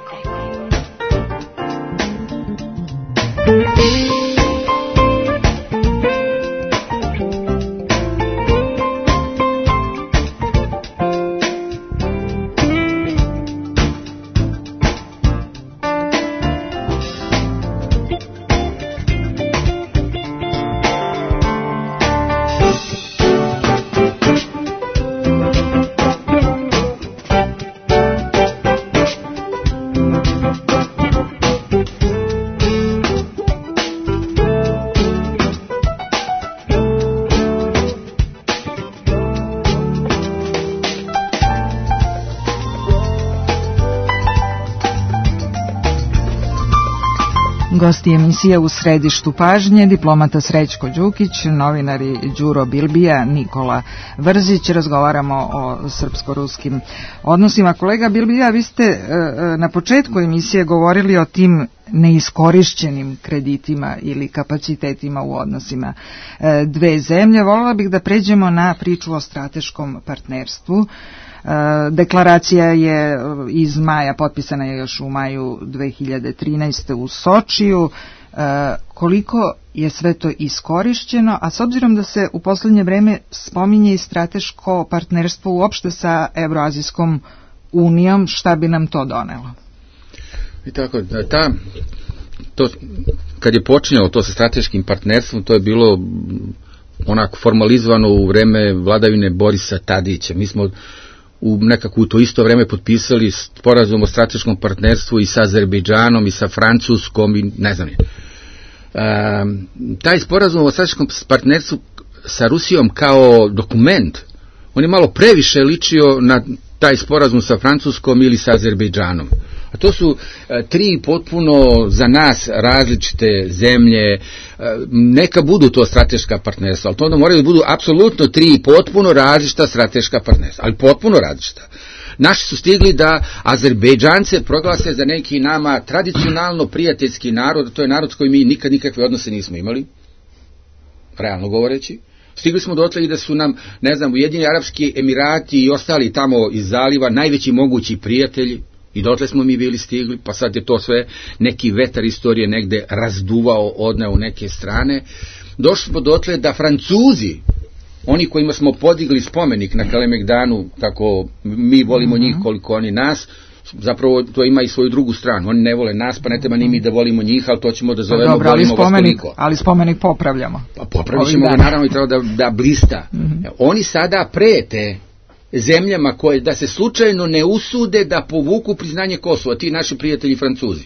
Speaker 2: Gosti emisije u središtu pažnje, diplomata Srećko Đukić, novinari Đuro Bilbija, Nikola Vrzić. Razgovaramo o srpsko-ruskim odnosima. Kolega Bilbija, vi ste na početku emisije govorili o tim neiskorišćenim kreditima ili kapacitetima u odnosima dve zemlje. Voljela bih da pređemo na priču o strateškom partnerstvu. Deklaracija je iz maja, potpisana je još u maju dve hiljade trinaeste. u Sočiju. Koliko je sve to iskorišćeno, a s obzirom da se u poslednje vreme spominje i strateško partnerstvo uopšte sa Evroazijskom unijom, šta bi nam to donelo?
Speaker 4: I tako, ta, to, kad je počinjalo to sa strateškim partnerstvom, to je bilo onako formalizovano u vreme vladavine Borisa Tadića. Mi smo u nekako u to isto vreme potpisali sporazum o strateškom partnerstvu i sa Azerbejdžanom i sa Francuskom i ne znam je. E, taj sporazum o strateškom partnerstvu sa Rusijom kao dokument, on je malo previše ličio na taj sporazum sa Francuskom ili sa Azerbejdžanom. A to su e, tri potpuno za nas različite zemlje, e, neka budu to strateška partnerstva, ali to onda moraju da budu apsolutno tri potpuno različita strateška partnerstva, ali potpuno različita. Naši su stigli da Azerbejdžance proglase za neki nama tradicionalno prijateljski narod, to je narod s kojim mi nikad nikakve odnose nismo imali, realno govoreći. Stigli smo dotle i da su nam, ne znam, Ujedinjeni Arapski Emirati i ostali tamo iz zaliva najveći mogući prijatelji i dotle smo mi bili stigli, pa sad je to sve neki vetar istorije negde razduvao, odneo u neke strane. Došli smo dotle da Francuzi, oni kojima smo podigli spomenik na Kalemegdanu, kako mi volimo njih koliko oni nas, zapravo to ima i svoju drugu stranu. Oni ne vole nas, pa ne treba ni mi da volimo njih, ali to ćemo da zovemo
Speaker 2: Dobro,
Speaker 4: volimo vas toliko.
Speaker 2: Ali spomenik popravljamo.
Speaker 4: Pa popravit ćemo ga, naravno, i treba da, da blista. Mm-hmm. Oni sada prete zemljama koje da se slučajno ne usude da povuku priznanje Kosova, ti naši prijatelji Francuzi.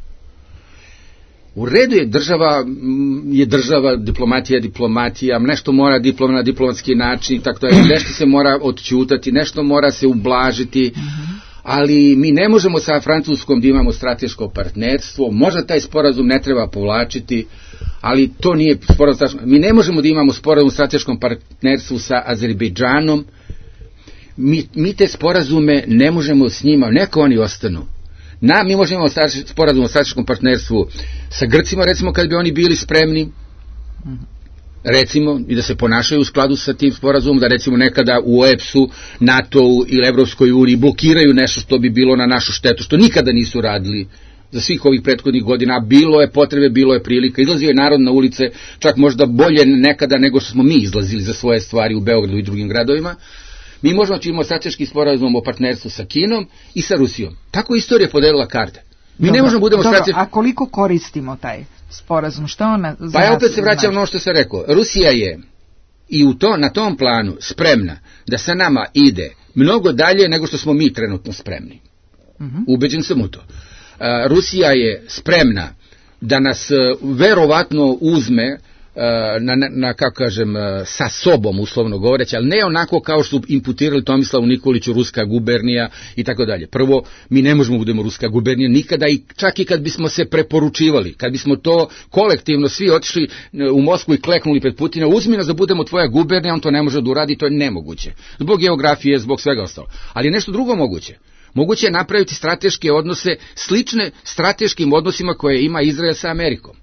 Speaker 4: U redu je, država je država, diplomatija je diplomatija, nešto mora diplom na diplomatski način, tako da nešto se mora odćutati, nešto mora se ublažiti, mm-hmm. ali mi ne možemo sa Francuskom da imamo strateško partnerstvo, možda taj sporazum ne treba povlačiti, ali to nije sporazum, mi ne možemo da imamo sporazum u strateškom partnerstvu sa Azerbejdžanom, mi, mi te sporazume ne možemo s njima, neka oni ostanu. Na, mi možemo imati sporazum o strateškom partnerstvu sa Grcima, recimo, kad bi oni bili spremni, recimo, i da se ponašaju u skladu sa tim sporazumom, da recimo nekada u O E B S-u, NATO-u ili Evropskoj uniji blokiraju nešto što bi bilo na našu štetu, što nikada nisu radili za svih ovih prethodnih godina, bilo je potrebe, bilo je prilika, izlazio je narod na ulice, čak možda bolje nekada nego što smo mi izlazili za svoje stvari u Beogradu i drugim gradovima. Mi možemo činimo strateški sporazum o partnerstvu sa Kinom i sa Rusijom. Tako je istorija podelila karte. Mi dobro, ne možemo budemo
Speaker 2: dobro,
Speaker 4: strateški...
Speaker 2: A koliko koristimo taj sporazum? Što ona za
Speaker 4: Pa ja opet se vraćam na ono što sam rekao. Rusija je i u to, na tom planu spremna da sa nama ide mnogo dalje nego što smo mi trenutno spremni. Uh-huh. Ubeđen sam u to. Uh, Rusija je spremna da nas uh, verovatno uzme Na, na, na, kako kažem, sa sobom, uslovno govoreći, ali ne onako kao što su imputirali Tomislavu Nikoliću, ruska gubernija i tako dalje. Prvo, mi ne možemo budemo ruska gubernija nikada, i čak i kad bismo se preporučivali, kad bismo to kolektivno svi otišli u Moskvu i kleknuli pred Putina, uzmi nas da budemo tvoja gubernija, on to ne može da uradi, to je nemoguće. Zbog geografije, zbog svega ostalo. Ali je nešto drugo moguće. Moguće je napraviti strateške odnose slične strateškim odnosima koje ima Izrael sa Amerikom.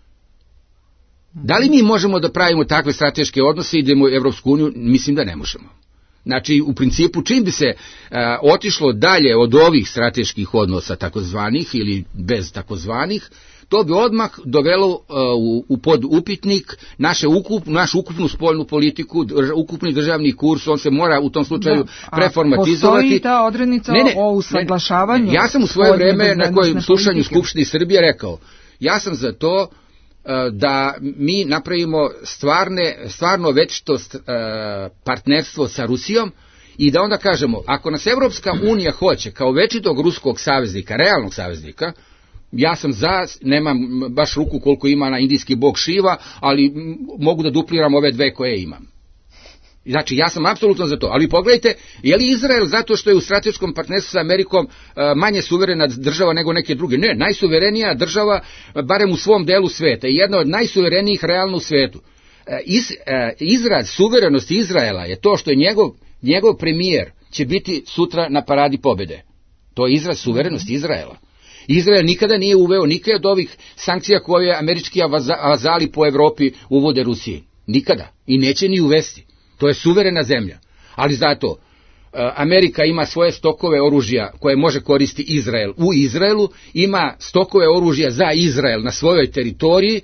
Speaker 4: Da li mi možemo da pravimo takve strateške odnose i idemo u Evropsku uniju? Mislim da ne možemo. Znači, u principu, čim bi se a, otišlo dalje od ovih strateških odnosa takozvanih ili bez takozvanih, to bi odmah dovelo a, u, u pod upitnik naše ukup, našu ukupnu spoljnu politiku, drž, ukupni državni kurs, on se mora u tom slučaju da, preformatizovati.
Speaker 2: Postoji ta odrednica ne, ne, o usaglašavanju?
Speaker 4: Ne, ne. Ja sam u svoje vreme na kojem slušanju Skupštine Srbije rekao, ja sam za to da mi napravimo stvarne, stvarno večito partnerstvo sa Rusijom i da onda kažemo, ako nas Evropska unija hoće kao večitog ruskog saveznika, realnog saveznika, ja sam za, nemam baš ruku koliko ima na indijski bog Šiva, ali mogu da dupliram ove dve koje imam. Znači, ja sam apsolutno za to, ali pogledajte, je li Izrael zato što je u strateškom partnerstvu sa Amerikom manje suverena država nego neke druge? Ne, najsuverenija država, barem u svom delu sveta, i jedna od najsuverenijih realno u svetu. Iz, izraz suverenosti Izraela je to što je njegov, njegov premijer će biti sutra na paradi pobjede. To je izraz suverenosti Izraela. Izrael nikada nije uveo nikada od ovih sankcija koje američki vazali po Evropi uvode Rusiji. Nikada. I neće ni uvesti. To je suverena zemlja, ali zato Amerika ima svoje stokove oružja koje može koristiti Izrael u Izraelu, ima stokove oružja za Izrael na svojoj teritoriji,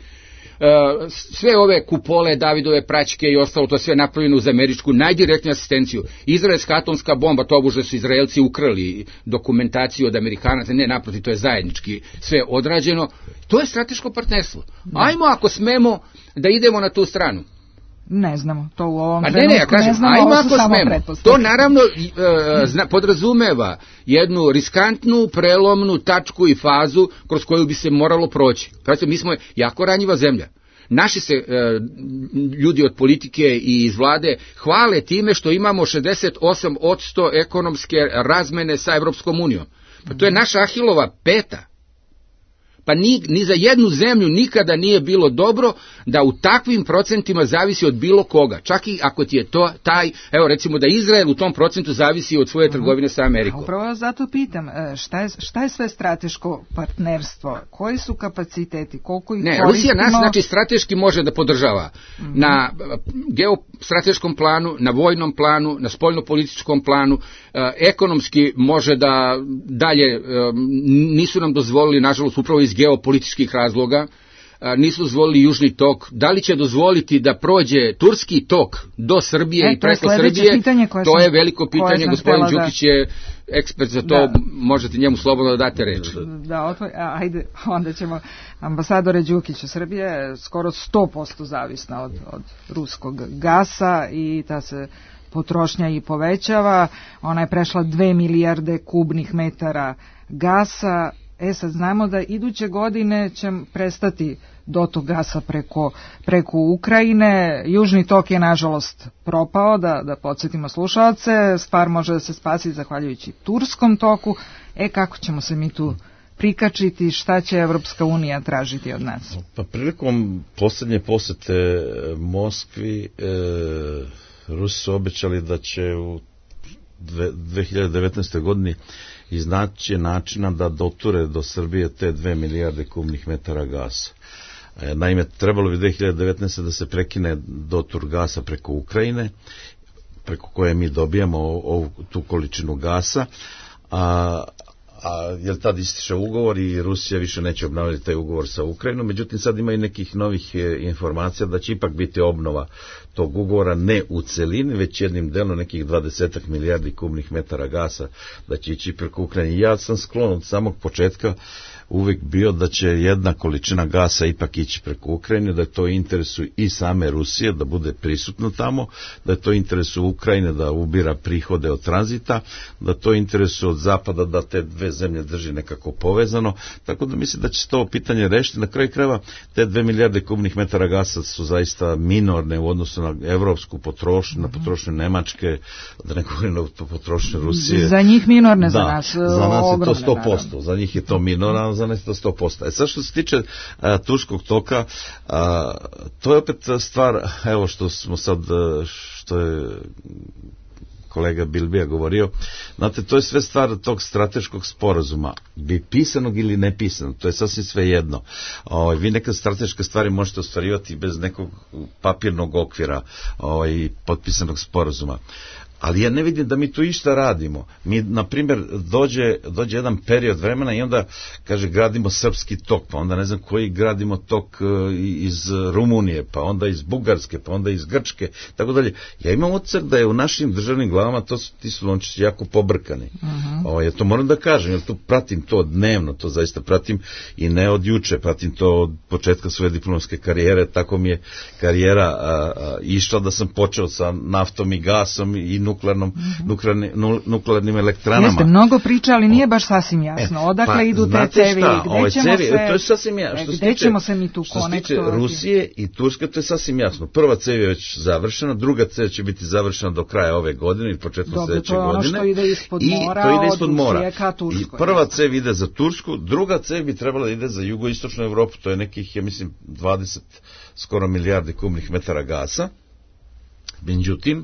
Speaker 4: sve ove kupole, Davidove praćke i ostalo, to sve napravljeno uz američku najdirektniju asistenciju. Izraelska atomska bomba, to obuže su Izraelci ukrali dokumentaciju od Amerikanaca, ne, naprotiv, to je zajednički sve odrađeno. To je strateško partnerstvo. Ajmo, ako smemo, da idemo na tu stranu.
Speaker 2: Ne znamo, to u ovom
Speaker 4: A
Speaker 2: trenutku
Speaker 4: ne, ne, ja kažem,
Speaker 2: ne znamo,
Speaker 4: ajmo
Speaker 2: ovo su
Speaker 4: ako
Speaker 2: samo
Speaker 4: smemo.
Speaker 2: pretpostavke.
Speaker 4: To naravno e, zna, podrazumeva jednu riskantnu, prelomnu tačku i fazu kroz koju bi se moralo proći. Znači, mi smo jako ranjiva zemlja. Naši se e, ljudi od politike i iz vlade hvale time što imamo šezdeset osam posto ekonomske razmene sa Evropskom unijom. Pa to je naša Ahilova peta. Pa ni, ni za jednu zemlju nikada nije bilo dobro da u takvim procentima zavisi od bilo koga. Čak i ako ti je to taj, evo recimo da Izrael u tom procentu zavisi od svoje trgovine sa Amerikom.
Speaker 2: A upravo zato pitam, šta je, šta je sve strateško partnerstvo? Koji su kapaciteti? Koliko ih
Speaker 4: ne,
Speaker 2: koristimo?
Speaker 4: Rusija nas znači strateški može da podržava mm-hmm. na geostrateškom planu, na vojnom planu, na spoljnopolitičkom planu, ekonomski može da dalje, nisu nam dozvolili, nažalost, upravo iz geopolitičkih razloga, nisu dozvolili Južni tok. Da li će dozvoliti da prođe turski tok do Srbije
Speaker 2: e,
Speaker 4: i preko Srbije, to
Speaker 2: sam,
Speaker 4: je veliko pitanje, gospodin Đukić da... je ekspert za to, da. Možete njemu slobodno da date reč.
Speaker 2: Da, otvoj, ajde, onda ćemo, ambasadore Đukiću, Srbija je skoro sto posto zavisna od, od ruskog gasa i ta se potrošnja i povećava, ona je prešla dve milijarde kubnih metara gasa. E sad znamo da iduće godine će prestati dotok gasa preko, preko Ukrajine. Južni tok je nažalost propao, da, da podsjetimo slušalce, stvar može da se spasi zahvaljujući turskom toku. E kako ćemo se mi tu prikačiti, šta će Evropska unija tražiti od nas?
Speaker 7: Pa prilikom posljednje posete Moskvi e, Rusi su obećali da će u dve hiljade devetnaestoj godini iznaći načina da doture do Srbije te dve milijarde kubnih metara gasa. Naime, trebalo bi dve hiljade devetnaeste. da se prekine dotur gasa preko Ukrajine, preko koje mi dobijamo ovu, tu količinu gasa, a, a jer tad ističe ugovor i Rusija više neće obnavljati taj ugovor sa Ukrajinom, međutim sad ima i nekih novih informacija da će ipak biti obnova tog ugovora, ne u celini, već jednim delom nekih dvadesetak milijardi kubnih metara gasa da će ići preko Ukrajine. Ja sam sklon od samog početka uvijek bio da će jedna količina gasa ipak ići preko Ukrajine, da je to interesu i same Rusije da bude prisutno tamo, da je to interesu Ukrajine da ubira prihode od tranzita, da to interesu od zapada da te dve zemlje drži nekako povezano, tako da mislim da će se to pitanje rešiti. Na kraju krajeva te dve milijarde kubnih metara gasa su zaista minorne u odnosu na evropsku potrošnju, na potrošnju Nemačke, da ne govorim na potrošnju Rusije.
Speaker 2: Za njih minorne,
Speaker 7: da,
Speaker 2: za nas
Speaker 7: za nas
Speaker 2: ogromne,
Speaker 7: je to sto posto,
Speaker 2: naravno.
Speaker 7: Za njih je to minorno, za nas je to sto posto. E sad što se tiče a, turskog toka, a, to je opet stvar, evo što smo sad, što je kolega Bilbija govorio, znate, to je sve stvar tog strateškog sporazuma, bi pisanog ili nepisanog, to je sasvim sve jedno. O, vi neke strateške stvari možete ostvarivati bez nekog papirnog okvira o, i potpisanog sporazuma. Ali ja ne vidim da mi tu išta radimo. Mi, na primjer, dođe, dođe jedan period vremena i onda, kaže, gradimo srpski tok, pa onda ne znam koji gradimo tok iz Rumunije, pa onda iz Bugarske, pa onda iz Grčke, tako dalje. Ja imam utisak da je u našim državnim glavama to su, ti su lončići jako pobrkani. Uh-huh. O, ja to moram da kažem, jer tu pratim to dnevno, to zaista pratim i ne od juče, pratim to od početka svoje diplomatske karijere, tako mi je karijera a, a, išla da sam počeo sa naftom i gasom i nuklearnom, mm-hmm. nuklearni, nu, nuklearnim elektranama.
Speaker 2: Jeste mnogo priča, ali nije baš sasvim jasno. Odakle pa,
Speaker 7: idu
Speaker 2: te cevi, gde ćemo
Speaker 7: cevi,
Speaker 2: se...
Speaker 7: To je sasvim jasno. Što
Speaker 2: gde ćemo se mi tu
Speaker 7: konektovati? Što se tiče Rusije i Turske, to je sasvim jasno. Prva cev je već završena, druga cev će biti završena do kraja ove godine ili početkom
Speaker 2: Dobre,
Speaker 7: sljedeće godine.
Speaker 2: Dobro, to je ono što ide ispod mora,
Speaker 7: I to ide ispod
Speaker 2: od
Speaker 7: mora.
Speaker 2: Rusije ka Turskoj.
Speaker 7: I prva cev ide za Tursku, druga cev bi trebala da ide za jugoistočnu Evropu, to je nekih, ja mislim, dvadeset skoro milijardi kubnih metara gasa. Međutim,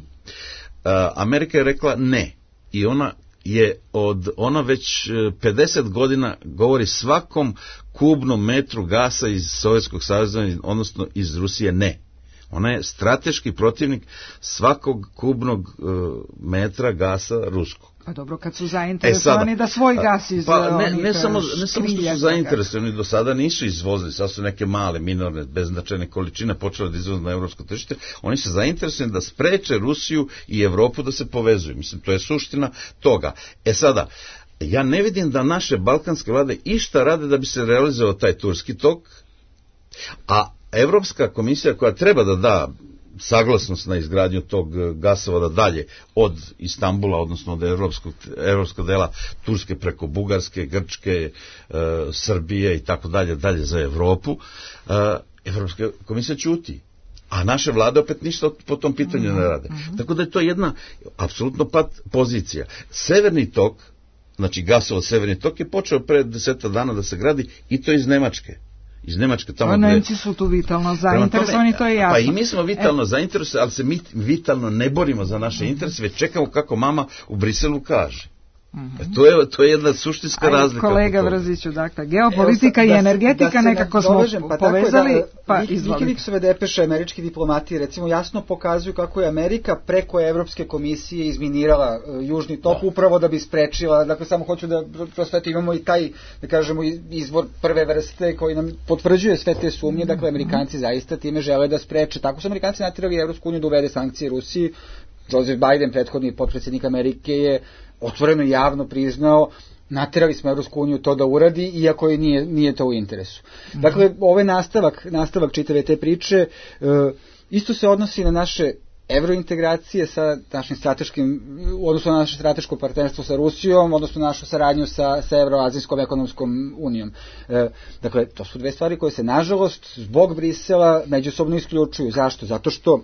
Speaker 7: Amerika je rekla ne i ona je od ona već pedeset godina govori svakom kubnom metru gasa iz Sovjetskog saveza, odnosno iz Rusije ne. Ona je strateški protivnik svakog kubnog uh, metra gasa ruskog.
Speaker 2: Pa dobro, kad su zainteresovani e da svoj gas iz...
Speaker 7: Pa ne, ne, samo, ne samo što su zainteresovani, do sada nisu izvozili, sad su neke male, minorne, beznačajne količine počele da izvoze na evropsko tržište, oni su zainteresovani da spreče Rusiju i Evropu da se povezuju. Mislim, to je suština toga. E sada, ja ne vidim da naše balkanske vlade išta rade da bi se realizovao taj turski tok, a Evropska komisija koja treba da da saglasnost na izgradnju tog gasovoda dalje od Istambula, odnosno od evropskog, evropskog dela Turske preko Bugarske, Grčke, e, Srbije i tako dalje, dalje za Evropu, e, Evropska komisija ćuti. A naše vlade opet ništa po tom pitanju ne rade. Mm-hmm. Tako da je to jedna apsolutno pat pozicija. Severni tok znači gasovod Severni tok je počeo pre deseta dana da se gradi i to iz Nemačke. Iz Nemačke tamo gde...
Speaker 2: Nemci su tu vitalno zainteresovani, to je jasno.
Speaker 7: Pa i mi smo vitalno e... zainteresovani, ali se mi vitalno ne borimo za naše interese, već čekamo kako mama u Briselu kaže. Mm-hmm. To je to je jedna suštinska Ajde, razlika.
Speaker 2: Kolega Vrziću, dakle, geopolitika Evo, i energetika da, da nekako smo dovežem, pa povezali, da, pa izvolite.
Speaker 5: Wikileaksove depeše američki diplomati recimo jasno pokazuju kako je Amerika preko Evropske komisije izminirala uh, južni tok da. upravo da bi sprečila, dakle samo hoću da prosvetim, imamo i taj, da kažemo, izvor prve vrste koji nam potvrđuje sve te sumnje, dakle Amerikanci zaista time žele da spreče. Tako su Amerikanci natjerali Evropsku uniju da uvede sankcije Rusiji. Joseph Biden, prethodni potpredsjednik Amerike, je otvoreno i javno priznao, naterali smo Evropsku uniju to da uradi, iako je nije, nije to u interesu. Mm-hmm. Dakle, ovaj nastavak, nastavak čitave te priče, e, isto se odnosi na naše evrointegracije sa našim strateškim, odnosno na naše strateško partnerstvo sa Rusijom, odnosno našu saradnju sa, sa Evroazijskom ekonomskom unijom. E, dakle, to su dve stvari koje se, nažalost, zbog Brisela međusobno isključuju. Zašto? Zato što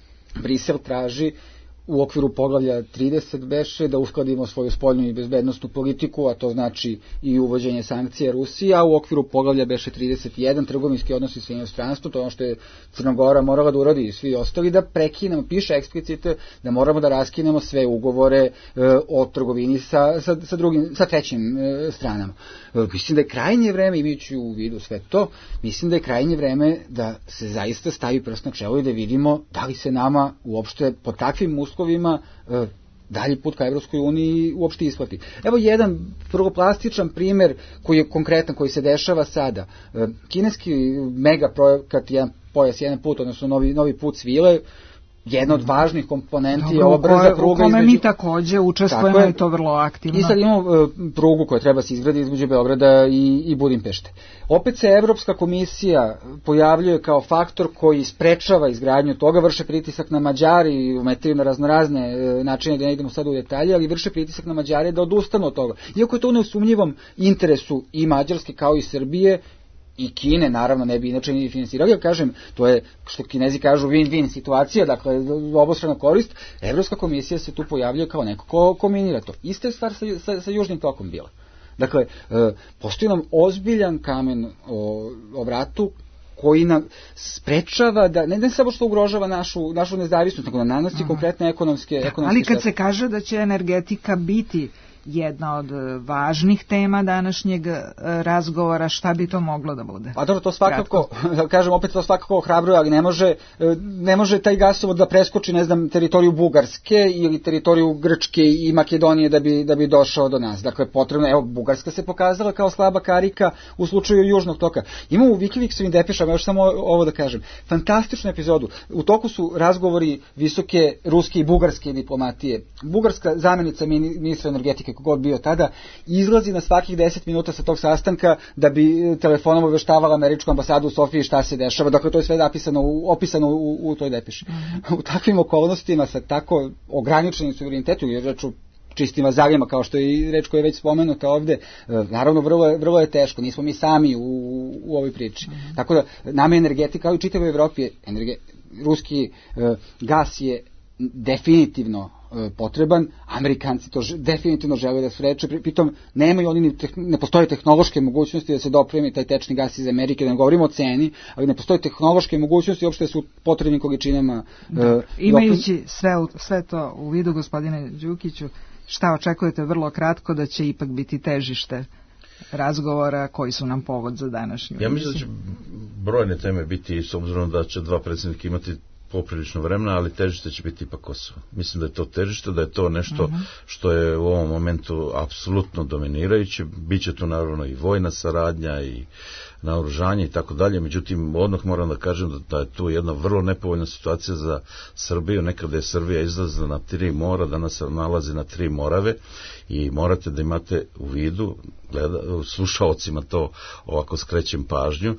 Speaker 5: Brisel traži u okviru poglavlja trideset beše da uskladimo svoju spoljnu i bezbednostnu politiku, a to znači i uvođenje sankcija Rusiji, a u okviru poglavlja beše trideset jedan trgovinski odnosi s inostranstvom, to je ono što je Crna Gora morala da uradi i svi ostali, da prekinemo, piše eksplicite da moramo da raskinemo sve ugovore e, o trgovini sa, sa, sa, drugim, sa trećim e, stranama. E, mislim da je krajnje vreme, imajući u vidu sve to, mislim da je krajnje vreme da se zaista stavi prst na čelo i da vidimo da li se nama uopšte pod takvim uslovima e, dalji put ka Evropskoj uniji uopšte isplati. Evo jedan prvoplastičan primer koji je konkretan, koji se dešava sada. E, kineski mega projekat Jedan pojas, jedan put, odnosno novi, novi put svile, jedna od važnih komponenti je ova brza pruga.
Speaker 2: U kome između... mi takođe učestvujemo i to vrlo aktivno.
Speaker 5: I sad imamo uh, prugu koja treba se izgradi između Beograda i, i Budimpešte. Opet se Evropska komisija pojavljuje kao faktor koji sprečava izgradnju toga, vrše pritisak na Mađari i umetaju na raznorazne uh, načine, da ne idemo sad u detalje, ali vrše pritisak na Mađare da odustanu od toga. Iako je to u nesumnjivom interesu i Mađarske kao i Srbije, i Kine, naravno, ne bi inače ni finansirali, ali kažem, to je, što Kinezi kažu, win-win situacija, dakle, obostrana korist. Evropska komisija se tu pojavljuje kao neko ko kombinira to. Ista je stvar sa, sa, sa južnim tokom bila. Dakle, e, postoji nam ozbiljan kamen o, o vratu, koji nam sprečava da, ne, ne samo što ugrožava našu, našu nezavisnost, nego da nanosi konkretne ekonomske, ekonomske...
Speaker 2: Ali kad se kaže da će energetika biti jedna od važnih tema današnjeg razgovora, šta bi to moglo da bude?
Speaker 5: Pa dobro, to svakako, da kažem, opet to svakako ohrabruje, ali ne može, ne može taj gasovod da preskoči, ne znam, teritoriju Bugarske ili teritoriju Grčke i Makedonije da bi, da bi došao do nas. Dakle, potrebno, evo, Bugarska se pokazala kao slaba karika u slučaju južnog toka. Imamo u Wikileaksovim depešama, još samo ovo da kažem, fantastičnu epizodu. U toku su razgovori visoke ruske i bugarske diplomatije. Bugarska zamjenica ministra energetike, god bio tada, izlazi na svakih deset minuta sa tog sastanka da bi telefonom obaveštavala američku ambasadu u Sofiji šta se dešava. Dakle, to je sve napisano, u, opisano u, u toj depeši. Mm-hmm. U takvim okolnostima, sa tako ograničenim suverenitetom, jer reč o čistim vazalima, kao što je i reč koja je već spomenuta ovde, naravno, vrlo je, vrlo je teško. Nismo mi sami u, u ovoj priči. Mm-hmm. Tako da, nama energetika, kao i čitavoj Evropi, energe, ruski uh, gas je definitivno potreban, Amerikanci to definitivno žele da sreće, pritom nemaju oni, ne postoje tehnološke mogućnosti da se dopremi taj tečni gas iz Amerike, da ne govorimo o ceni, ali ne postoje tehnološke mogućnosti uopšte su potrebnim količinama.
Speaker 2: Da. Uh, Imajući sve, sve to u vidu, gospodine Đukiću, šta očekujete vrlo kratko da će ipak biti težište razgovora koji su nam povod za današnju?
Speaker 7: Ja mislim da će brojne teme biti, s obzirom da će dva predsjednika imati poprilično vremena, ali težište će biti ipak Kosovo. Mislim da je to težište, da je to nešto uh-huh. što je u ovom momentu apsolutno dominirajuće. Biće tu naravno i vojna saradnja i naoružanje i tako dalje, međutim odmah moram da kažem da, da je tu jedna vrlo nepovoljna situacija za Srbiju. Nekada je Srbija izlazila na tri mora, danas se nalazi na tri morave i morate da imate u vidu, gleda, slušaocima to ovako skrećem pažnju,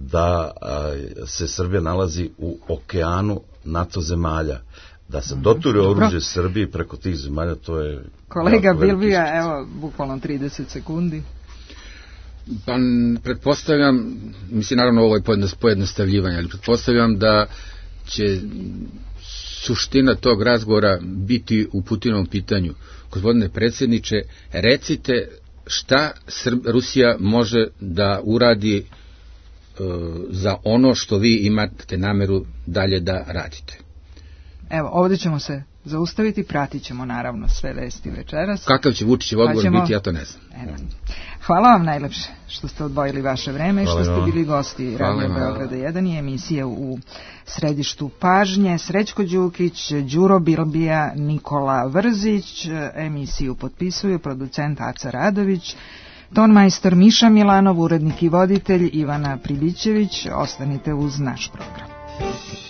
Speaker 7: da a, se Srbija nalazi u okeanu NATO zemalja. Da se doture oružje Srbije preko tih zemalja, to je...
Speaker 2: Kolega Bilbija, evo, bukvalno trideset sekundi.
Speaker 4: Pa, pretpostavljam, mislim, naravno ovo je pojednostavljivanje, ali pretpostavljam da će suština tog razgovora biti u Putinovom pitanju. Gospodine predsjedniče, recite šta Srb, Rusija može da uradi e, za ono što vi imate nameru dalje da radite.
Speaker 2: Evo, ovdje ćemo se zaustaviti, pratit ćemo naravno sve vesti večeras.
Speaker 4: Kakav će Vučićev odgovor pa ćemo... biti, ja to ne znam.
Speaker 2: Evo. Hvala vam najlepše što ste odvojili vaše vreme i što ste bili gosti Radio Beograda jedan i emisije u središtu pažnje. Srećko Đukić, Đuro Bilbija, Nikola Vrzić, emisiju potpisuju producent Aca Radović, tonmajstor Miša Milanov, urednik i voditelj Ivana Pribićević. Ostanite uz naš program.